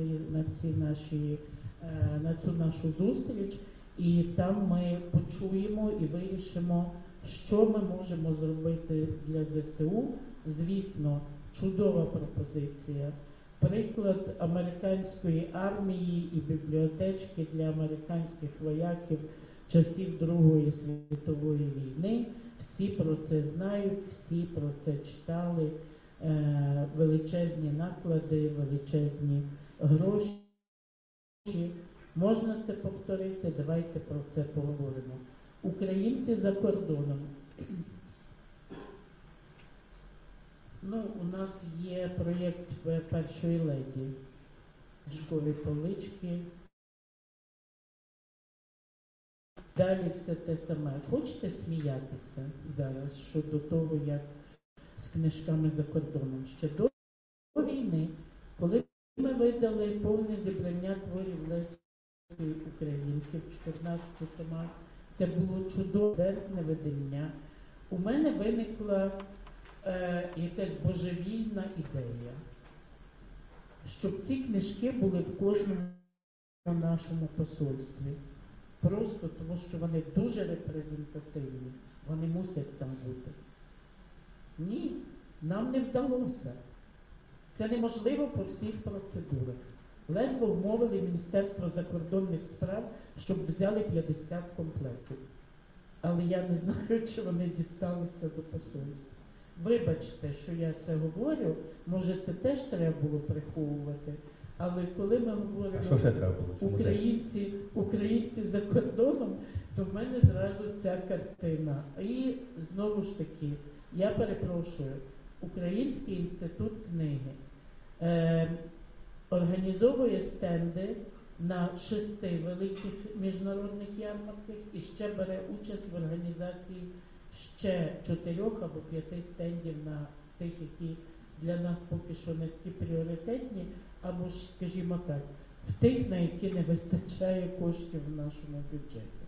на цю нашу зустріч, і там ми почуємо і вирішимо, що ми можемо зробити для ЗСУ. Звісно, чудова пропозиція. Приклад американської армії і бібліотечки для американських вояків часів Другої світової війни. Всі про це знають, всі про це читали. Величезні наклади, величезні гроші. Можна це повторити? Давайте про це поговоримо. Українці за кордоном. У нас є проєкт першої леді школи полички. Далі все те саме. Хочете сміятися зараз щодо того, як з книжками за кордоном? Ще до війни, коли ми видали повне зібрання творів Лесі Українки в 14 томах, це було чудове видання. У мене виникла якась божевільна ідея, щоб ці книжки були в кожному нашому посольстві. Просто тому, що вони дуже репрезентативні. Вони мусять там бути. Ні, нам не вдалося. Це неможливо по всіх процедурах. Ледве вмовили Міністерство закордонних справ, щоб взяли 50 комплектів. Але я не знаю, чи вони дісталися до посольства. Вибачте, що я це говорю, може це теж треба було приховувати, але коли ми говоримо українці за кордоном, то в мене зразу ця картина. І знову ж таки, я перепрошую, Український інститут книги організовує стенди на 6 великих міжнародних ярмарках і ще бере участь в організації ще 4 або 5 стендів на тих, які для нас поки що не такі пріоритетні, або ж, скажімо так, в тих, на які не вистачає коштів в нашому бюджеті.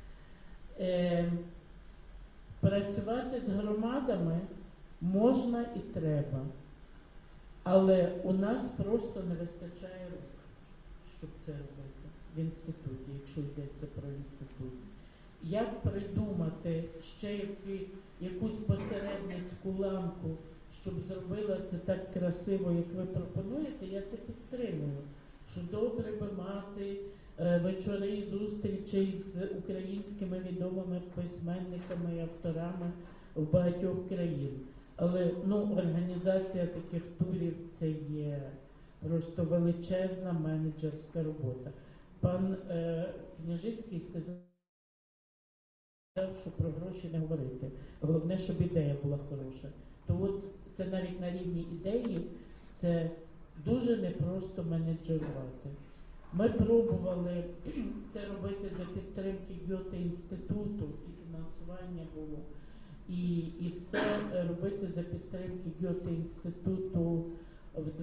Працювати з громадами можна і треба, але у нас просто не вистачає рук, щоб це робити в інституті, якщо йдеться про інститут. Як придумати ще якусь посередницьку ламку, щоб зробила це так красиво, як ви пропонуєте, я це підтримую. Що добре би мати вечори зустрічей з українськими відомими письменниками і авторами в багатьох країн. Але організація таких турів – це є просто величезна менеджерська робота. Пан Княжицький сказав, що про гроші не говорити. Головне, щоб ідея була хороша. То от це навіть на рівні ідеї, це дуже непросто менеджерувати. Ми пробували це робити за підтримки Гьоте-інституту, і фінансування було, і все робити за підтримки Гьоте-інституту в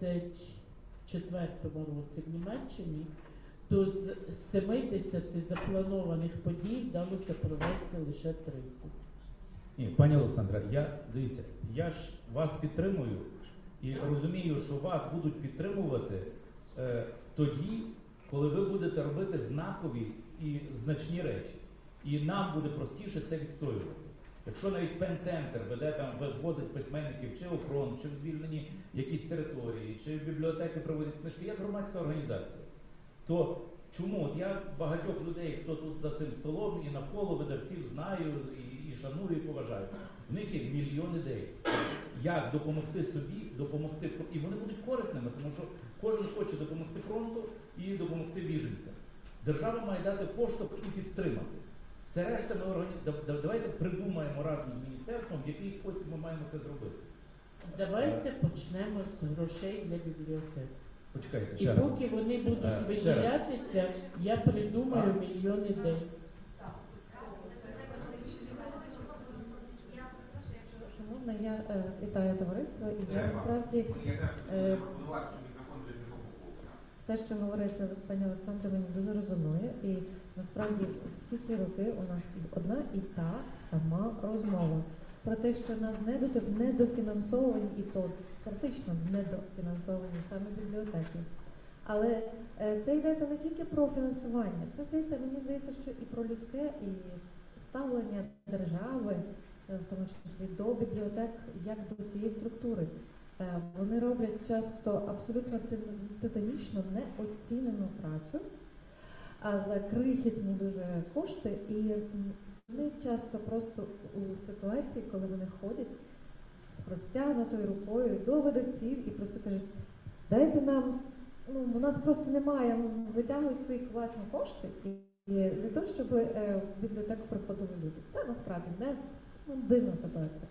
24-му році в Німеччині, то з 70 запланованих подій вдалося провести лише 30. Ні, пані Олександра, дивіться, я ж вас підтримую і розумію, що вас будуть підтримувати тоді, коли ви будете робити знакові і значні речі. І нам буде простіше це відстоювати. Якщо навіть Пен-центр веде там, возить письменників чи у фронт, чи в звільнені якісь території, чи в бібліотеки привозять книжки, як громадська організація, то чому? От я багатьох людей, хто тут за цим столом і навколо видавців знаю, і шаную, і поважаю. В них є мільйон ідей. Як допомогти собі, допомогти фронту. І вони будуть корисними, тому що кожен хоче допомогти фронту і допомогти біженцям. Держава має дати поштовх і підтримати. Все решта давайте придумаємо разом з міністерством, в який спосіб ми маємо це зробити. Давайте почнемо з грошей для бібліотек. Почекайте, і ще раз. поки вони будуть виділятися, я придумаю мільйон ідей. Можна, я вітаю товариство, і я насправді все, що говориться пані Олександра, мені дуже резонує. І насправді всі ці роки у нас одна і та сама розмова про те, що нас недофінансовані, і то критично недофінансовані саме бібліотеки. Але це йдеться не тільки про фінансування, це здається, мені здається, що і про людське, і ставлення держави, в тому числі до бібліотек, як до цієї структури. Вони роблять часто абсолютно титанічно неоцінену працю, а за крихітні дуже кошти, і вони часто просто у ситуації, коли вони ходять з простягнутою рукою до видавців і просто кажуть, дайте нам, у нас просто немає, витягують свої власні кошти і для того, щоб в бібліотеку приходили люди. Це насправді не дивна ситуація.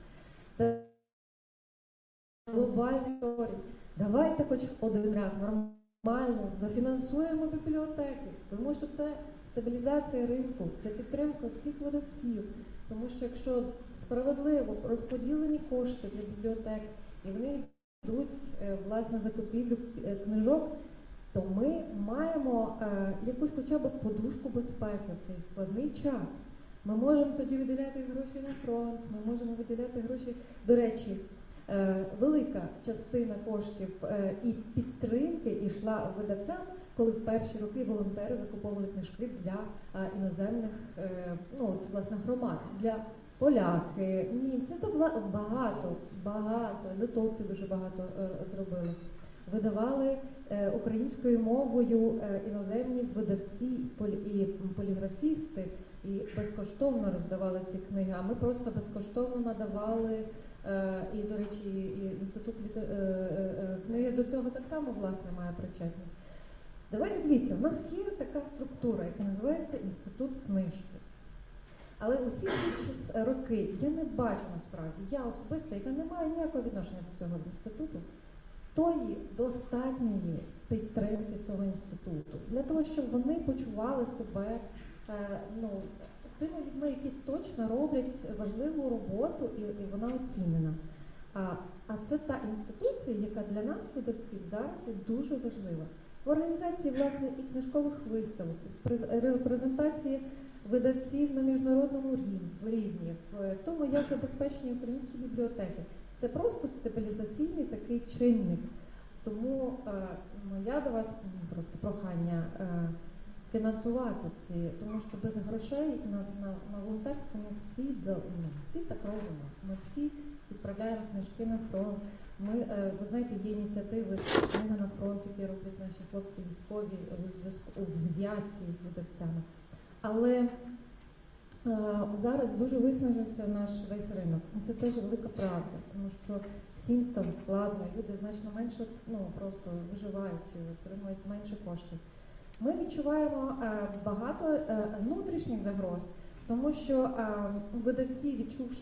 Глобальний історії. Давайте хоч один раз нормально зафінансуємо бібліотеки, тому що це стабілізація ринку, це підтримка всіх видавців, тому що якщо справедливо розподілені кошти для бібліотек і вони йдуть власне закупівлю книжок, то ми маємо якусь хоча б подушку безпеки в цей складний час. Ми можемо тоді виділяти гроші на фронт, ми можемо виділяти гроші, до речі, велика частина коштів і підтримки йшла видавцям, коли в перші роки волонтери закуповували книжки для іноземних, власне, громад, для поляки, німці, то багато, литовці дуже багато зробили. Видавали українською мовою іноземні видавці і поліграфісти, і безкоштовно роздавали ці книги, а ми просто безкоштовно надавали. І, до речі, і інститут книги до цього так само, власне, має причетність. Давайте дивіться, у нас є така структура, яка називається Інститут книжки. Але усі ці роки я не бачу, насправді, я особисто, яка не має ніякого відношення до цього інституту, тої достатньої підтримки цього інституту, для того, щоб вони почували себе, тими людьми, які точно роблять важливу роботу, і вона оцінена. А це та інституція, яка для нас, видавців, зараз є дуже важлива. В організації, власне, і книжкових виставок, в презентації видавців на міжнародному рівні, в тому, як забезпечені українські бібліотеки. Це просто стабілізаційний такий чинник. Тому моя до вас просто прохання фінансувати ці, тому що без грошей на волонтерство ми всі так робимо. Ми всі відправляємо книжки на фронт. Ви знаєте, є ініціативи «Книга на фронт», які роблять наші хлопці військові в зв'язці з видавцями. Але зараз дуже виснажився наш весь ринок. Це теж велика правда, тому що всім стало складно, люди значно менше просто виживають, отримують менше коштів. Ми відчуваємо багато внутрішніх загроз, тому що видавці, відчувши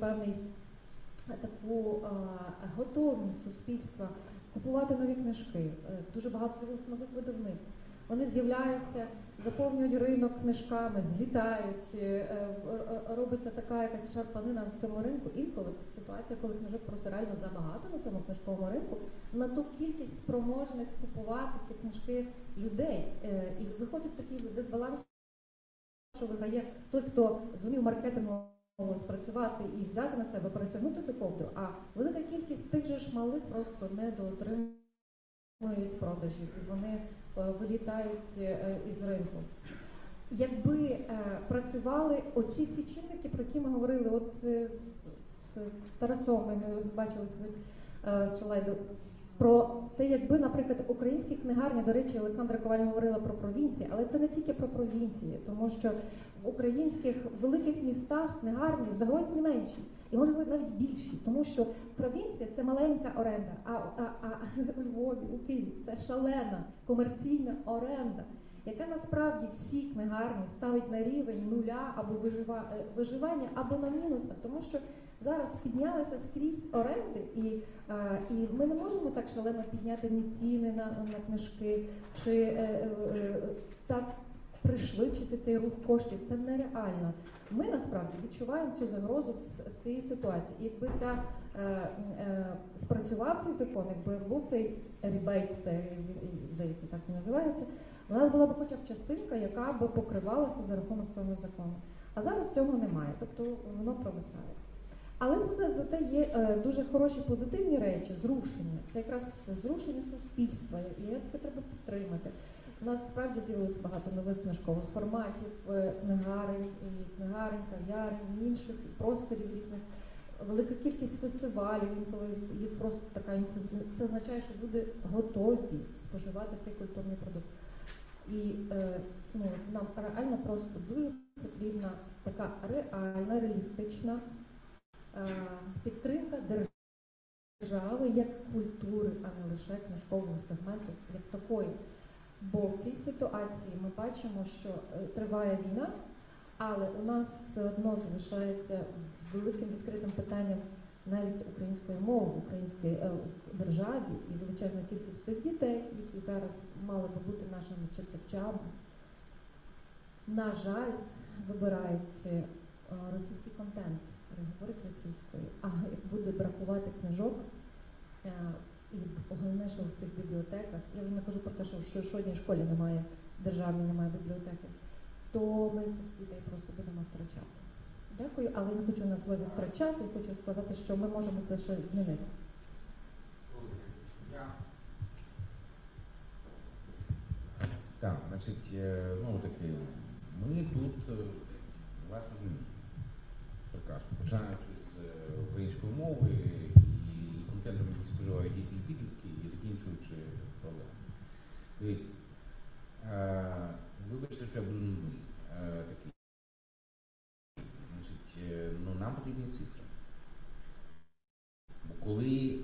таку готовність суспільства купувати нові книжки, дуже багато з'явилося нових видавництв. Вони з'являються, заповнюють ринок книжками, злітають, робиться така якась шарпанина в цьому ринку. Інколи ситуація, коли книжок просто реально забагато на цьому книжковому ринку, на ту кількість спроможних купувати ці книжки людей. І виходить такий дисбаланс, що виграє той, хто зумів маркетингово спрацювати і взяти на себе, перетягнути цю ковдру, а велика кількість тих же ж малих просто не доотримують продажів, і вони вилітають із ринку. Якби працювали оці всі чинники, про які ми говорили, от з Тарасом, ми бачили слайду, про те, якби, наприклад, українські книгарні, до речі, Олександра Коваль говорила про провінції, але це не тільки про провінції, тому що в українських великих містах книгарні в Загрозі менші, і може бути навіть більші, тому що провінція – це маленька оренда, а у Львові, у Києві – це шалена комерційна оренда, яка насправді всі книгарні ставить на рівень нуля або виживання, або на мінуса, тому що зараз піднялися скрізь оренди, і ми не можемо так шалено підняти ні ціни на книжки, чи так пришвидшити цей рух коштів. Це нереально. Ми насправді відчуваємо цю загрозу з цієї ситуації. І якби спрацював цей закон, якби був цей ребейт, здається, так і називається, у нас була б хоча б частинка, яка б покривалася за рахунок цього закону. А зараз цього немає, тобто воно провисає. Але зате є дуже хороші позитивні речі, зрушення. Це якраз зрушення суспільства, і таке треба підтримати. У нас справді з'явилося багато нових книжкових форматів, книгарень, кав'ярень, і інших просторів різних. Велика кількість фестивалів, інколи є просто така ініціатива. Це означає, що люди готові споживати цей культурний продукт. І нам реально просто дуже потрібна така реальна, реалістична підтримка держави як культури, а не лише книжкового сегменту, як такої. Бо в цій ситуації ми бачимо, що триває війна, але у нас все одно залишається великим відкритим питанням навіть української мови в українській державі, і величезна кількість тих дітей, які зараз мали би бути нашими читачами, на жаль, вибирають російський контент, говорять російською, а як буде бракувати книжок, і головне, що в цих бібліотеках, я вже не кажу про те, що в жодній школі немає, державній немає бібліотеки, то ми цих дітей просто будемо втрачати. Дякую, але я не хочу на слові втрачати, я хочу сказати, що ми можемо це ще змінити. Так, значить, знову таки, ми тут вас розуміємо. Прекрасно. Починаючи з української мови і контентом, який споживають діти і підлітки, і закінчуючи проблемами. Дивіться, вибачте, що я буду нудний такий. Значить, нам потрібні цифри. Бо коли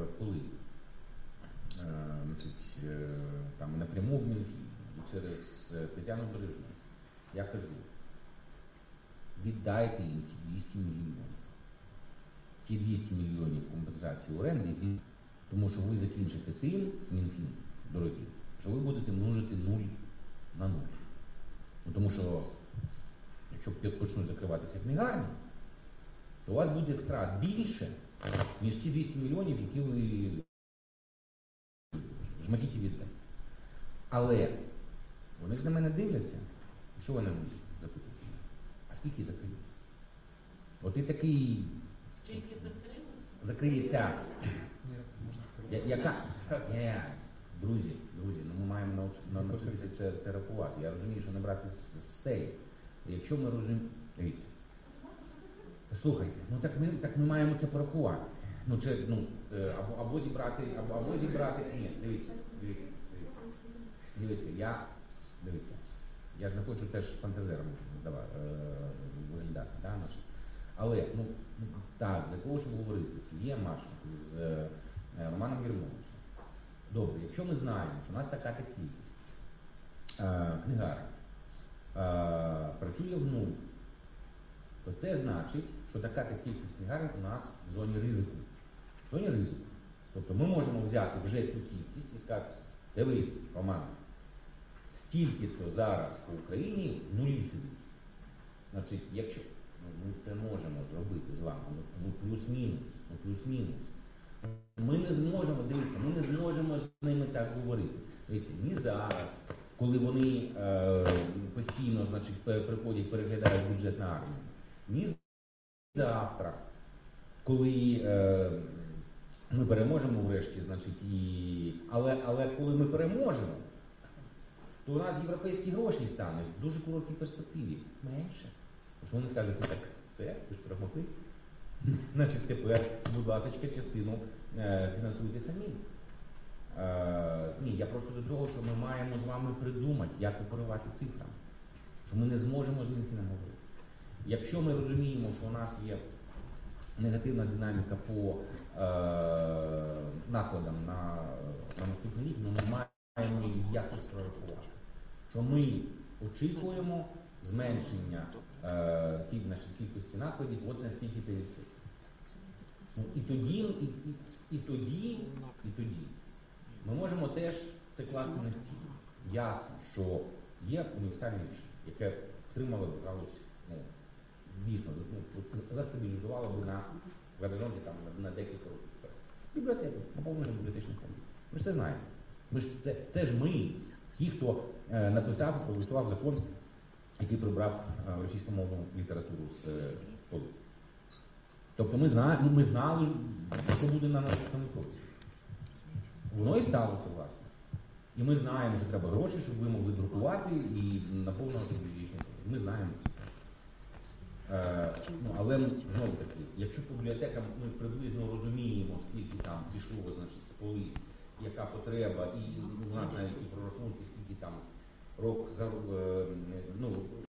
значить, там напряму в Мінфін, через Тетяну Бережну, я кажу, віддайте їм ті 200 мільйонів. Ті 200 мільйонів компенсації оренди, тому що ви закінчите тим, Мінфін, дорогі, що ви будете множити 0 на 0. Тому що, якщо почнуть закриватися книгарні, то у вас буде втрат більше, ніж ті 200 мільйонів, які ви жмотіть віддати. Але вони ж на мене дивляться, і що вони запитують? А скільки закриється? От і такий... Скільки закриється? Яка? Друзі, ми маємо навчитися це рахувати. Я розумію, що не брати з стелі. Якщо ми розуміємо... Дивіться. Слухайте, так ми маємо це порахувати. Або зібрати... Ні, дивіться, я ж не хочу теж фантазером виглядати, да, наші. Але, так, для того, щоб говорити з Сергієм Марченко, з Романом Єрмовичем. Добре, якщо ми знаємо, що у нас така кількість книгарень працює в нуль, то це значить, що така кількість книгарень у нас в зоні ризику. В зоні ризику. Тобто ми можемо взяти вже цю кількість і сказати, дивись, Роман, стільки-то зараз по Україні в нулі сидить. Значить, якщо ми це можемо зробити з вами, плюс-мінус. Ми не зможемо з ними так говорити. Дивіться, ні зараз, коли вони постійно, значить, приходять, переглядають бюджет на армію, ні завтра, коли ми переможемо врешті, значить, але коли ми переможемо, то у нас європейські гроші стануть в дуже короткій перспективі менше. Що вони скажуть, так, це, ви ж перемогли? Значить, тепер, будь ласка, частину фінансуйте самі. Ні, я просто до того, що ми маємо з вами придумати, як оперувати цифрами. Що ми не зможемо з ним говорити. Якщо ми розуміємо, що у нас є негативна динаміка по накладам на наступний рік, ми маємо її ясно прорахувати. Що ми очікуємо зменшення кількості накладів от на стільки відсотків. І тоді ми можемо теж це класти на стіл. Ясно, що Є універсальне рішення, яке втримало б галузь, дійсно, застабілізувало б на горизонті там, на декілька років. Бібліотеки, наповнення бібліотечних фондів. Ми ж це знаємо. Це ж ми, ті, хто написав, проголосував закон, який прибрав російськомовну літературу з полиць. Тобто ми знали, що буде на наступному році. Воно і сталося, власне. І ми знаємо, що треба гроші, щоб ви могли друкувати і наповнювати бібліотечні фонди. Ми знаємо це. Але, знову таки, якщо по бібліотекам ми приблизно розуміємо, скільки там пішло, значить, з полиць, яка потреба, і у нас навіть і прорахунки, скільки там рок за